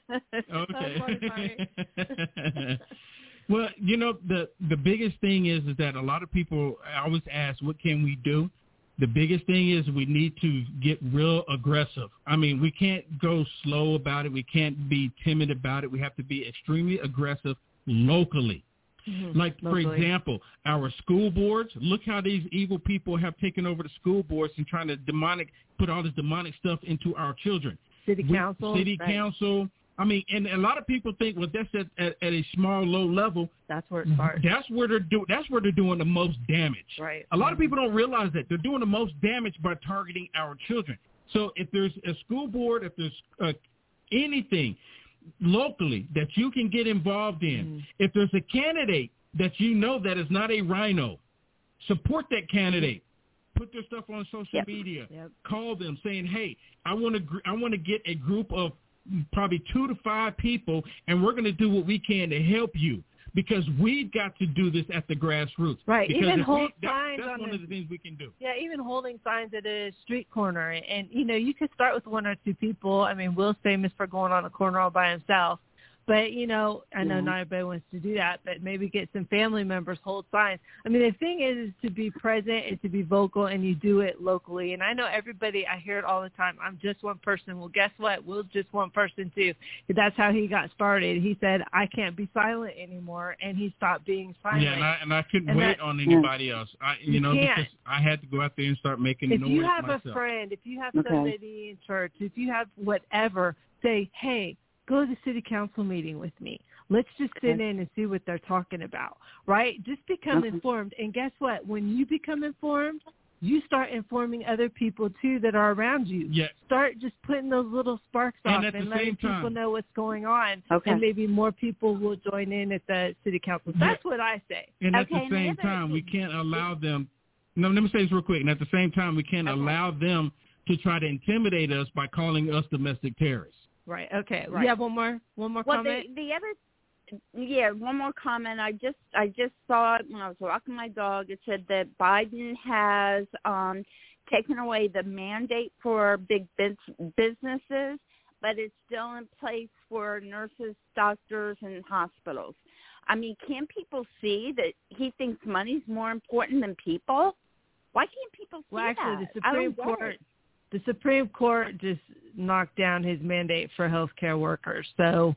Okay. Sorry, sorry. Well, you know, the the biggest thing is is that a lot of people always ask, what can we do? The biggest thing is we need to get real aggressive. I mean, we can't go slow about it. We can't be timid about it. We have to be extremely aggressive locally. Mm-hmm. Like, locally. for example, our school boards, look how these evil people have taken over the school boards and trying to demonic, put all this demonic stuff into our children. City We, council. City right. council. I mean, and a lot of people think, well, that's at, at, at a small, low level. That's where it starts. That's where they're do. That's where they're doing the most damage. Right. A lot of people don't realize that they're doing the most damage by targeting our children. So if there's a school board, if there's uh, anything locally that you can get involved in, mm-hmm. if there's a candidate that you know that is not a rhino, support that candidate. Put their stuff on social yep. media. Yep. Call them saying, "Hey, I want to. Gr- I want to get a group of probably two to five people, and we're going to do what we can to help you because we've got to do this at the grassroots." Right. Because even hold we, that, signs that's on one the, of the things we can do. Yeah, even holding signs at a street corner, and you know, you could start with one or two people. I mean, Will's famous for going on a corner all by himself. But, you know, I know mm-hmm. not everybody wants to do that, but maybe get some family members, hold signs. I mean, the thing is, is to be present and to be vocal, and you do it locally. And I know everybody, I hear it all the time, I'm just one person. Well, guess what? Will's just one person, too. That's how he got started. He said, I can't be silent anymore, and he stopped being silent. Yeah, and I, and I couldn't and wait that, on anybody else. I, you, you know, can't. because I had to go out there and start making if noise you have myself. a friend, if you have okay. somebody in church, if you have whatever, say, hey, go to the city council meeting with me. Let's just sit okay. in and see what they're talking about, right? Just become okay. informed. And guess what? When you become informed, you start informing other people, too, that are around you. Yeah. Start just putting those little sparks and off at and the letting same time, people know what's going on. Okay. And maybe more people will join in at the city council. That's yeah. what I say. And at okay, the same and the time, we can't allow them – no, let me say this real quick. And at the same time, we can't okay. allow them to try to intimidate us by calling us domestic terrorists. Right. Okay. Right. You have one more one more well, comment? The, the other, yeah, one more comment. I just I just saw it when I was walking my dog. It said that Biden has um, taken away the mandate for big businesses, but it's still in place for nurses, doctors, and hospitals. I mean, can people see that he thinks money's more important than people? Why can't people see well, actually, that? the Supreme Court. The Supreme Court just knocked down his mandate for healthcare workers. So,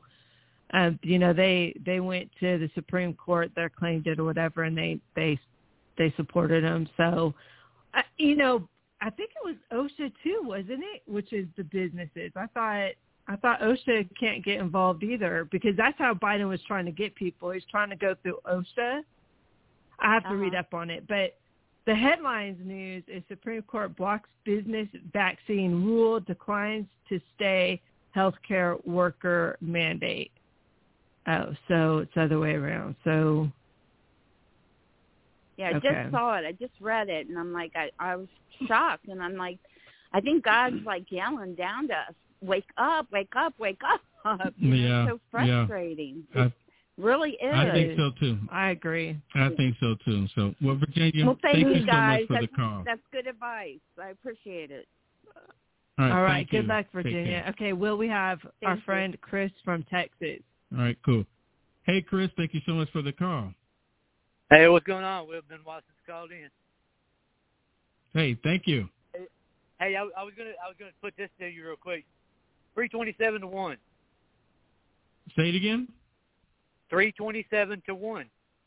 um, you know, they they went to the Supreme Court, their claim did or whatever, and they they they supported him. So, uh, you know, I think it was OSHA too, wasn't it? Which is the businesses. I thought I thought OSHA can't get involved either because that's how Biden was trying to get people. He's trying to go through OSHA. I have to uh-huh. read up on it, but. The headlines news is Supreme Court blocks business vaccine rule, declines to stay healthcare worker mandate. Oh, so it's the other way around. So, yeah, I okay. just saw it. I just read it, and I'm like, I, I was shocked, and I'm like, I think God's like yelling down to us, wake up, wake up, wake up. You know, yeah, it's so frustrating. Yeah. It really is. I think so, too. I agree. I think so, too. So, well, Virginia, well, thank, thank you, you guys. so much for that's, the call. That's good advice. I appreciate it. All right, All right. thank Good you. luck, Virginia. Okay, Will, we have thank our you. friend Chris from Texas. All right, cool. Hey, Chris, thank you so much for the call. Hey, what's going on? We've been watching called in. Hey, thank you. Hey, I, I was gonna I was gonna put this to you real quick. Three twenty-seven to one. Say it again. Three twenty-seven to one.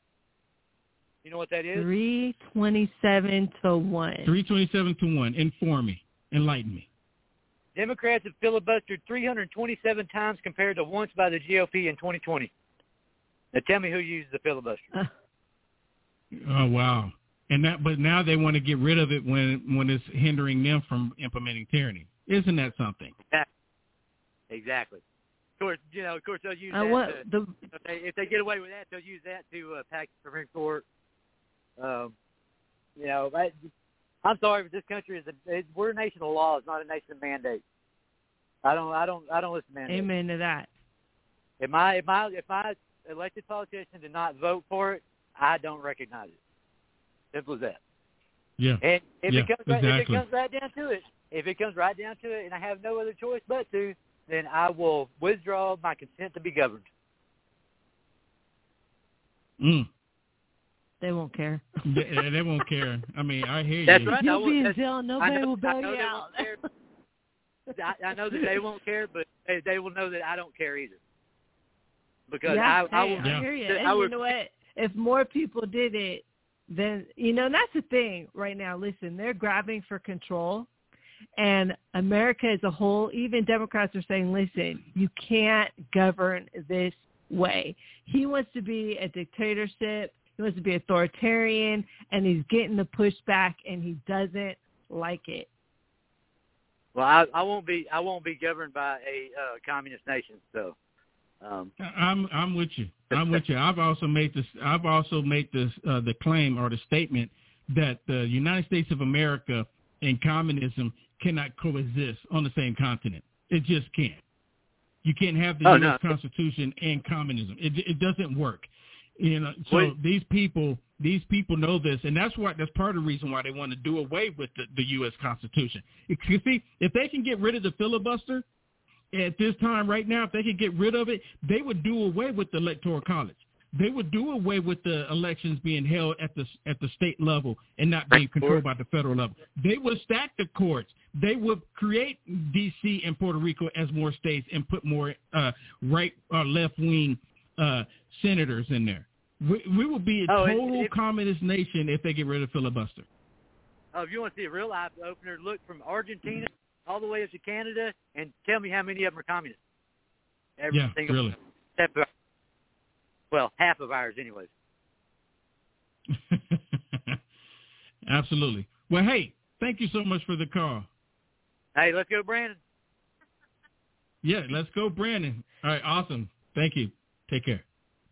You know what that is? Three twenty-seven to one. Three twenty-seven to one. Inform me. Enlighten me. Democrats have filibustered three hundred twenty-seven times compared to once by the G O P in twenty twenty. Now tell me who used the filibuster. Uh. Oh wow! And that, but now they want to get rid of it when when it's hindering them from implementing tyranny. Isn't that something? Exactly. Of course, you know. Of course, they'll use uh, that. what, to, the, if, they, if they get away with that, they'll use that to uh, pack the Supreme Court. Um, you know, I, I'm sorry, but this country is a it, we're a nation of laws, not a nation of mandates. I don't. I don't. I don't listen to mandates. Amen to that. If my if my if my elected politician did not vote for it, I don't recognize it. Simple as that. Yeah. And if yeah, it comes right, exactly. if it comes right down to it, if it comes right down to it, and I have no other choice but to, then I will withdraw my consent to be governed. Mm. They won't care. they, they won't care. I mean, I hear that's you. Right. You'll I be will, in jail. Nobody know, will bail you out. I, I know that they won't care, but they, they will know that I don't care either. Because yeah, I, I, hey, will, I hear you. I And would, you know what? If more people did it, then, you know, that's the thing right now. Listen, they're grabbing for control. And America as a whole, even Democrats are saying, listen, you can't govern this way. He wants to be a dictatorship. He wants to be authoritarian, and he's getting the pushback, and he doesn't like it. Well, I, I won't be. I won't be governed by a uh, communist nation. So, um, I'm I'm with you. I'm with you. I've also made this. I've also made this uh, the claim or the statement that the United States of America and communism cannot coexist on the same continent. It just can't. You can't have the oh, U S no. Constitution and communism. It it doesn't work. You know, so Wait. these people, these people know this, and that's why that's part of the reason why they want to do away with the, the U S Constitution. You see, if they can get rid of the filibuster at this time right now, if they could get rid of it, they would do away with the Electoral College. They would do away with the elections being held at the at the state level and not being controlled by the federal level. They would stack the courts. They would create D C and Puerto Rico as more states and put more uh, right or left wing uh, senators in there. We, we will be a oh, total it, it, communist nation if they get rid of filibuster. Oh, if you want to see a real eye opener, look from Argentina all the way up to Canada and tell me how many of them are communists. Every yeah, single really. Except, well, half of ours, anyways. Absolutely. Well, hey, thank you so much for the call. Hey, let's go, Brandon. Yeah, let's go, Brandon. All right, awesome. Thank you. Take care.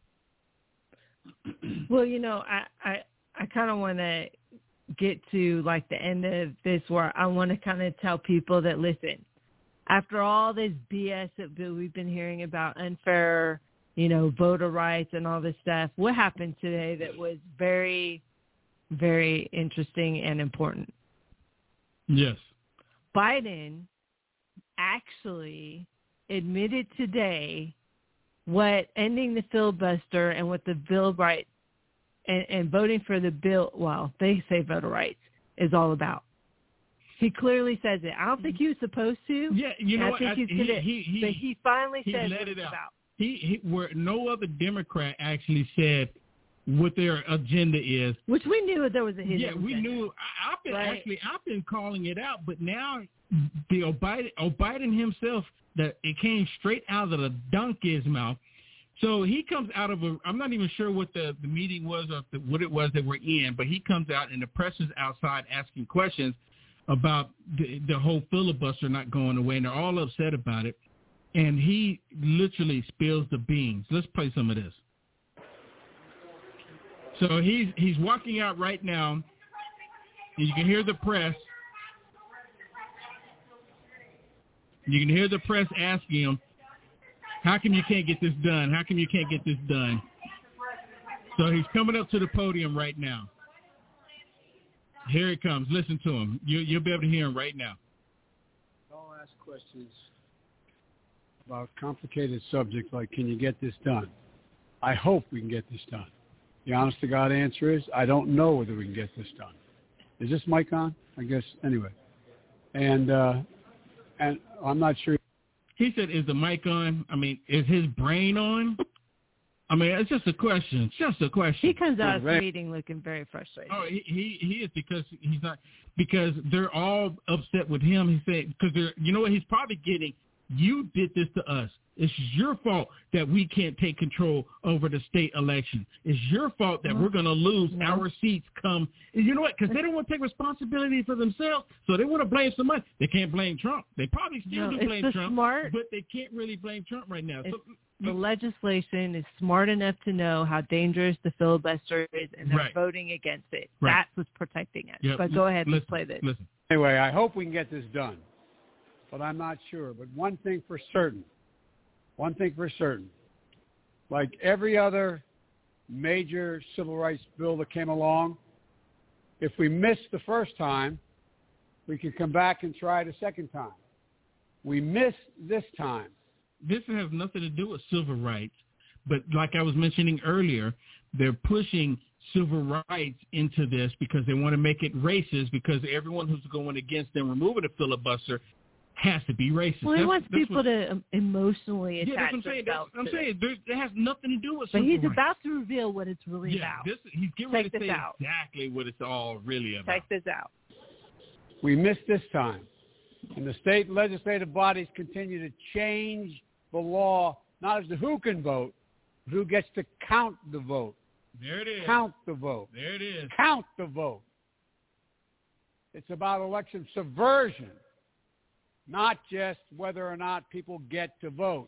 Well, you know, I I, I kind of want to get to like the end of this where I want to kind of tell people that, listen, after all this B S that we've been hearing about unfair, you know, voter rights and all this stuff, what happened today that was very, very interesting and important? Yes. Biden actually admitted today what ending the filibuster and what the Bill of Rights and, and voting for the bill, well, they say voter rights, is all about. He clearly says it. I don't think he was supposed to. Yeah, you know I what? think I, he's he, gonna, he, he, but he finally he says let what it it's out. about. He, he, where no other Democrat actually said what their agenda is. Which we knew there was a hidden Yeah, we agenda. knew. I, I've been right? actually, I've been calling it out, but now the Biden, Biden himself, that it came straight out of the donkey's mouth. So he comes out of a, I'm not even sure what the, the meeting was or the, what it was that we're in, but he comes out and the press is outside asking questions about the, the whole filibuster not going away, and they're all upset about it. And he literally spills the beans. Let's play some of this. So he's he's walking out right now, and you can hear the press. You can hear the press asking him, how come you can't get this done? How come you can't get this done? So he's coming up to the podium right now. Here it comes. Listen to him. You, you'll be able to hear him right now. I'll ask questions about complicated subjects like, can you get this done? I hope we can get this done. The honest to God answer is, I don't know whether we can get this done. Is this mic on? I guess, anyway. And uh, and I'm not sure. He said, is the mic on? I mean, is his brain on? I mean, it's just a question. It's just a question. He comes out of the meeting looking very frustrated. Oh, he, he he is because he's not, because they're all upset with him. He said, because they're, you know what, he's probably getting, you did this to us. It's your fault that we can't take control over the state election. It's your fault that No. we're going to lose No. our seats come. And you know what? Because they don't want to take responsibility for themselves, so they want to blame somebody. They can't blame Trump. They probably still No, do it's blame the Trump, smart- but they can't really blame Trump right now. So, The legislation is smart enough to know how dangerous the filibuster is, and they're Right. voting against it. Right. That's what's protecting us. Yep. But go ahead and Listen, play this. Listen. Anyway, I hope we can get this done. but I'm not sure. But one thing for certain, one thing for certain, like every other major civil rights bill that came along, if we miss the first time, we can come back and try it a second time. We missed this time. This has nothing to do with civil rights, but like I was mentioning earlier, they're pushing civil rights into this because they want to make it racist, because everyone who's going against them removing the filibuster has to be racist. Well, he that's, wants that's people what, to um, emotionally attach yeah, that's what I'm saying. themselves That's, I'm to saying it. there's, it has nothing to do with But civil he's rights. about to reveal what it's really yeah, about. This, he's getting Check ready to this say out. exactly what it's all really about. Check this out. We missed this time. And the state legislative bodies continue to change the law, not as to who can vote, but who gets to count the vote. There it is. Count the vote. There it is. Count the vote. It's about election subversion, not just whether or not people get to vote.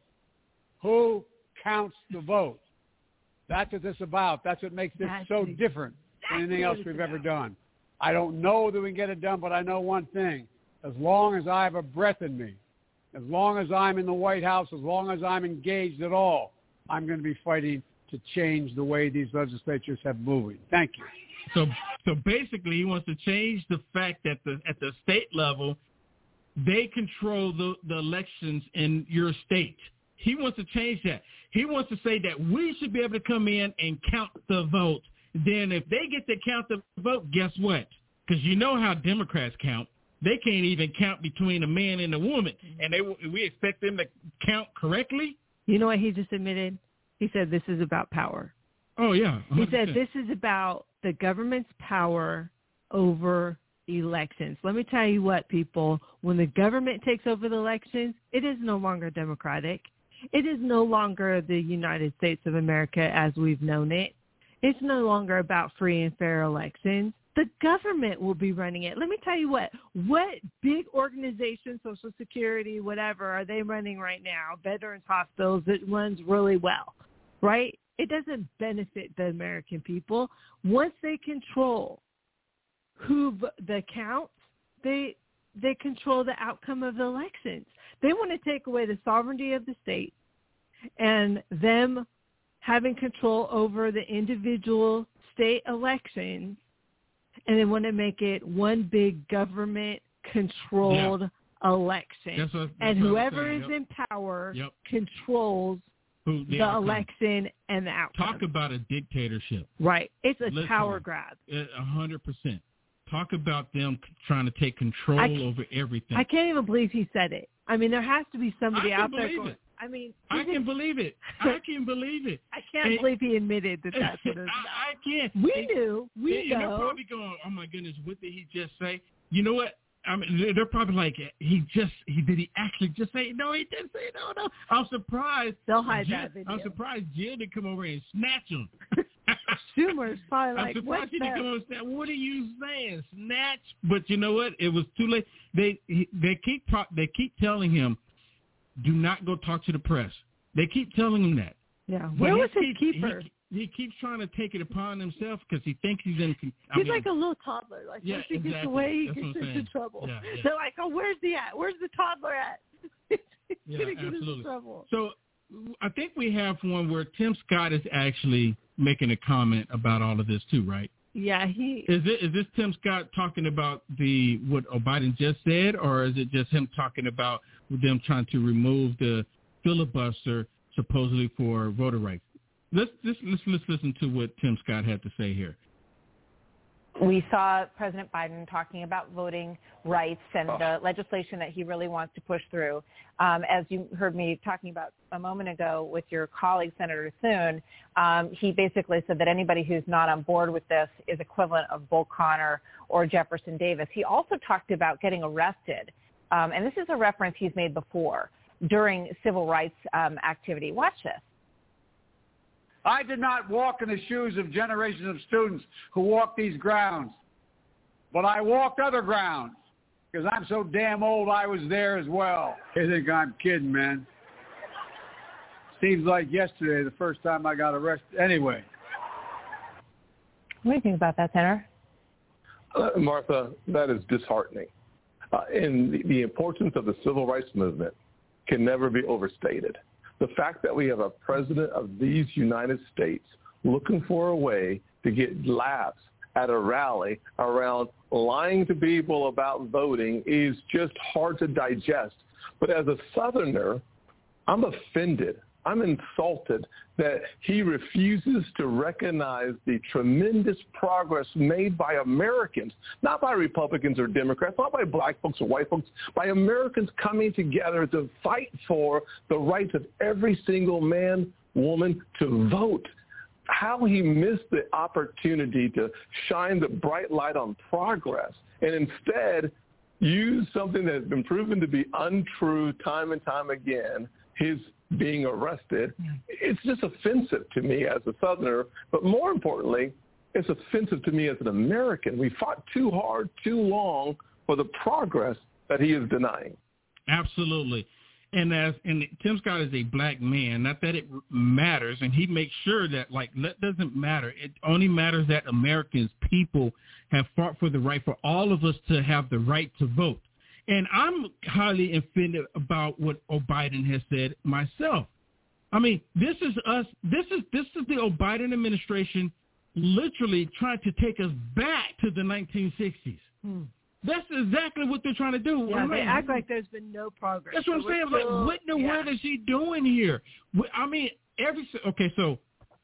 Who counts the vote? That's what this is about. That's what makes this That's so it. different than anything else we've ever done. I don't know that we can get it done, but I know one thing. As long as I have a breath in me, as long as I'm in the White House, as long as I'm engaged at all, I'm going to be fighting to change the way these legislatures have moving. Thank you. So, so basically, he wants to change the fact that the, at the state level, they control the, the elections in your state. He wants to change that. He wants to say that we should be able to come in and count the vote. Then if they get to count the vote, guess what? Because you know how Democrats count. They can't even count between a man and a woman, and they we expect them to count correctly. You know what he just admitted? He said this is about power. Oh, yeah. one hundred percent. He said this is about the government's power over elections. Let me tell you what, people, when the government takes over the elections, it is no longer democratic. It is no longer the United States of America as we've known it. It's no longer about free and fair elections. The government will be running it. Let me tell you what, what big organizations, Social Security, whatever, are they running right now? Veterans Hospitals, it runs really well, right? It doesn't benefit the American people. Once they control who the counts, they they control the outcome of the elections. They want to take away the sovereignty of the state and them having control over the individual state elections, and they want to make it one big government-controlled yeah. election. That's what, that's and whoever saying, is yep. in power yep. controls Who, the, the outcome. election and the outcome. Talk about a dictatorship. Right. It's a Listen, power grab. A hundred percent. Talk about them trying to take control over everything. I can't even believe he said it. I mean, there has to be somebody I can out there believe going, it. I mean, I can believe it. I can believe it. I can't and, believe he admitted that that's what it was. I, I can't. We and, knew. We and, know. And they're probably going, oh my goodness, what did he just say? You know what? I mean, they're probably like, he just, he did he actually just say, no, he didn't say no, no. I'm surprised. They'll hide Jill, that video. I'm surprised Jill didn't come over and snatch him. Schumer's probably I'm like, surprised what's he didn't that? come over and say, what are you saying, snatch? But you know what? It was too late. They he, they keep pro- they keep telling him, do not go talk to the press. They keep telling him that. Yeah. But Where was his keeps, keeper? He, he keeps trying to take it upon himself because he thinks he's in. I He's mean, like a little toddler. Like yeah, once he exactly. gets away, he That's gets what I'm into saying. trouble. Yeah, yeah. They're like, oh, where's he at? Where's the toddler at? He's yeah, gonna get absolutely. into trouble. So I think we have one where Tim Scott is actually making a comment about all of this too, right? Yeah, he is. It is this Tim Scott talking about the what Biden just said, or is it just him talking about them trying to remove the filibuster supposedly for voter rights? Let's let's let's, let's listen to what Tim Scott had to say here. We saw President Biden talking about voting rights and oh. the legislation that he really wants to push through. Um, as you heard me talking about a moment ago with your colleague, Senator Thune, um, he basically said that anybody who's not on board with this is equivalent of Bull Connor or Jefferson Davis. He also talked about getting arrested, um, and this is a reference he's made before during civil rights um, activity. Watch this. I did not walk in the shoes of generations of students who walked these grounds, but I walked other grounds because I'm so damn old I was there as well. You think I'm kidding, man? Seems like yesterday, the first time I got arrested. Anyway. What do you think about that, Senator? Uh, Martha, that is disheartening. uh, and the, the importance of the civil rights movement can never be overstated. The fact that we have a president of these United States looking for a way to get laughs at a rally around lying to people about voting is just hard to digest. But as a Southerner, I'm offended. I'm insulted that he refuses to recognize the tremendous progress made by Americans, not by Republicans or Democrats, not by black folks or white folks, by Americans coming together to fight for the rights of every single man, woman to vote. How he missed the opportunity to shine the bright light on progress and instead use something that has been proven to be untrue time and time again, his being arrested. It's just offensive to me as a Southerner, but more importantly, it's offensive to me as an American. We fought too hard, too long for the progress that he is denying. Absolutely. And as and Tim Scott is a black man, not that it matters, and he makes sure that, like, that doesn't matter. It only matters that Americans, people, have fought for the right for all of us to have the right to vote. And I'm highly offended about what Biden has said myself. I mean, this is us. This is this is the Biden administration literally trying to take us back to the nineteen sixties. Hmm. That's exactly what they're trying to do. Yeah, I mean, they act like there's been no progress. That's what I'm saying. Still, like, what in the yeah. world is he doing here? I mean, every okay. So,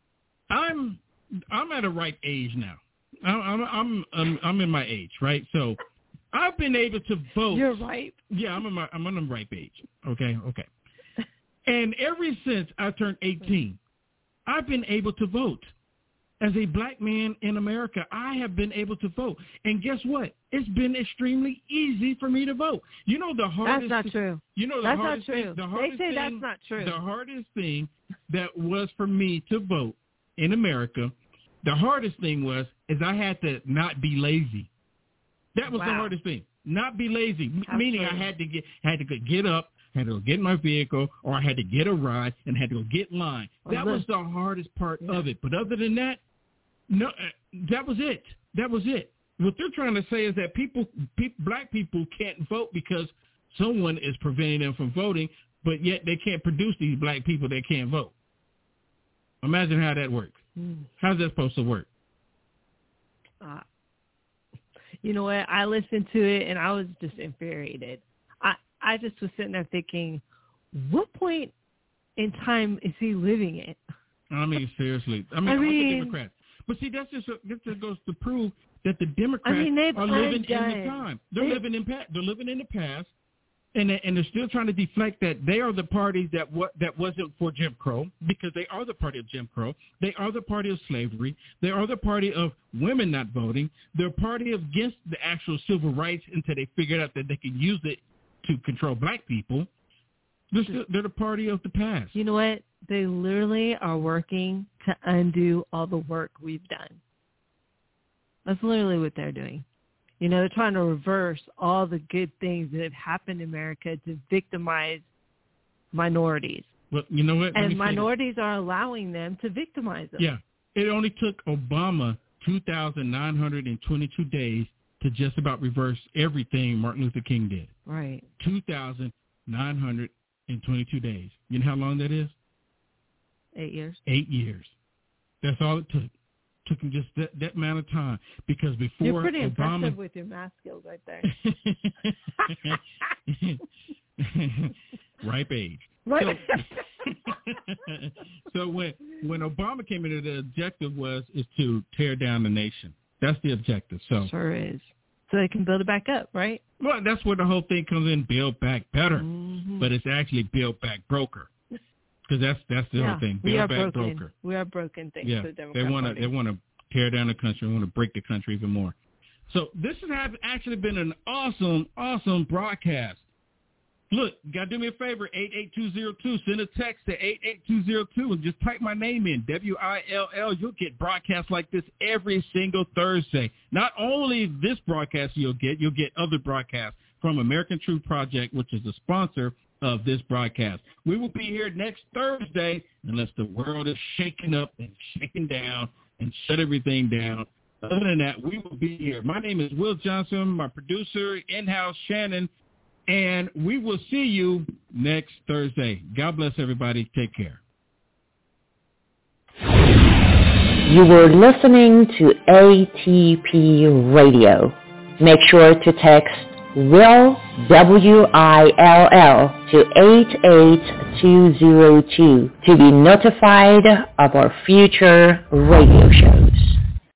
I'm I'm at a ripe age now. I'm I'm I'm I'm in my age, right? So, I've been able to vote. You're ripe. Yeah, I'm in my I'm on the ripe age. Okay, okay. And ever since I turned eighteen, I've been able to vote. As a black man in America, I have been able to vote. And guess what? It's been extremely easy for me to vote. You know the hardest That's not true. You know the that's hardest not true. thing the hardest they say thing, that's not true. The hardest thing that was for me to vote in America, the hardest thing was is I had to not be lazy. That was wow. the hardest thing. Not be lazy. Absolutely. Meaning I had to get had to get up, had to go get in my vehicle, or I had to get a ride and had to go get in line. That was the hardest part yeah. of it. But other than that, no, that was it. That was it. What they're trying to say is that people, pe- black people can't vote because someone is preventing them from voting, but yet they can't produce these black people that can't vote. Imagine how that works. Mm. How's that supposed to work? Uh, you know what? I listened to it and I was just infuriated. I, I just was sitting there thinking, what point in time is he living in? I mean, seriously. I mean, I mean the Democrats. But see, that's just a, that just goes to prove that the Democrats I mean, are living done. in the time. They're they, living in they're living in the past, and they, and they're still trying to deflect that they are the party that what that wasn't for Jim Crow, because they are the party of Jim Crow. They are the party of slavery. They are the party of women not voting. They're a party against the actual civil rights until they figured out that they can use it to control black people. They're, still, they're the party of the past. You know what? They literally are working to undo all the work we've done. That's literally what they're doing. You know, they're trying to reverse all the good things that have happened in America to victimize minorities. Well, you know what? And minorities are allowing them to victimize them. Yeah. It only took Obama two thousand nine hundred twenty-two days to just about reverse everything Martin Luther King did. Right. two thousand nine hundred twenty-two days. You know how long that is? Eight years. Eight years. That's all it took. Took him just that, that amount of time. Because before You're pretty Obama... impressive with your math skills right there. Ripe age. Right. So, so when when Obama came in, the objective was is to tear down the nation. That's the objective. So sure is. So they can build it back up, right? Well, that's where the whole thing comes in, build back better. Mm-hmm. But it's actually build back broker. Because that's that's the yeah, whole thing. We build are back broken. broker. We are broken things. Yeah, the Democrat they want to Party. they want to tear down the country. They want to break the country even more. So this has actually been an awesome, awesome broadcast. Look, you got to do me a favor, eight eight two zero two. Send a text to eight eight two zero two and just type my name in, W I L L. You'll get broadcasts like this every single Thursday. Not only this broadcast you'll get, you'll get other broadcasts from American Truth Project, which is the sponsor of this broadcast. We will be here next Thursday unless the world is shaking up and shaking down and shut everything down. Other than that, we will be here. My name is Will Johnson, my producer, in-house Shannon, and we will see you next Thursday. God bless everybody. Take care. You were listening to A T P Radio. Make sure to text Will, W I L L, to eight eight two zero two to be notified of our future radio shows.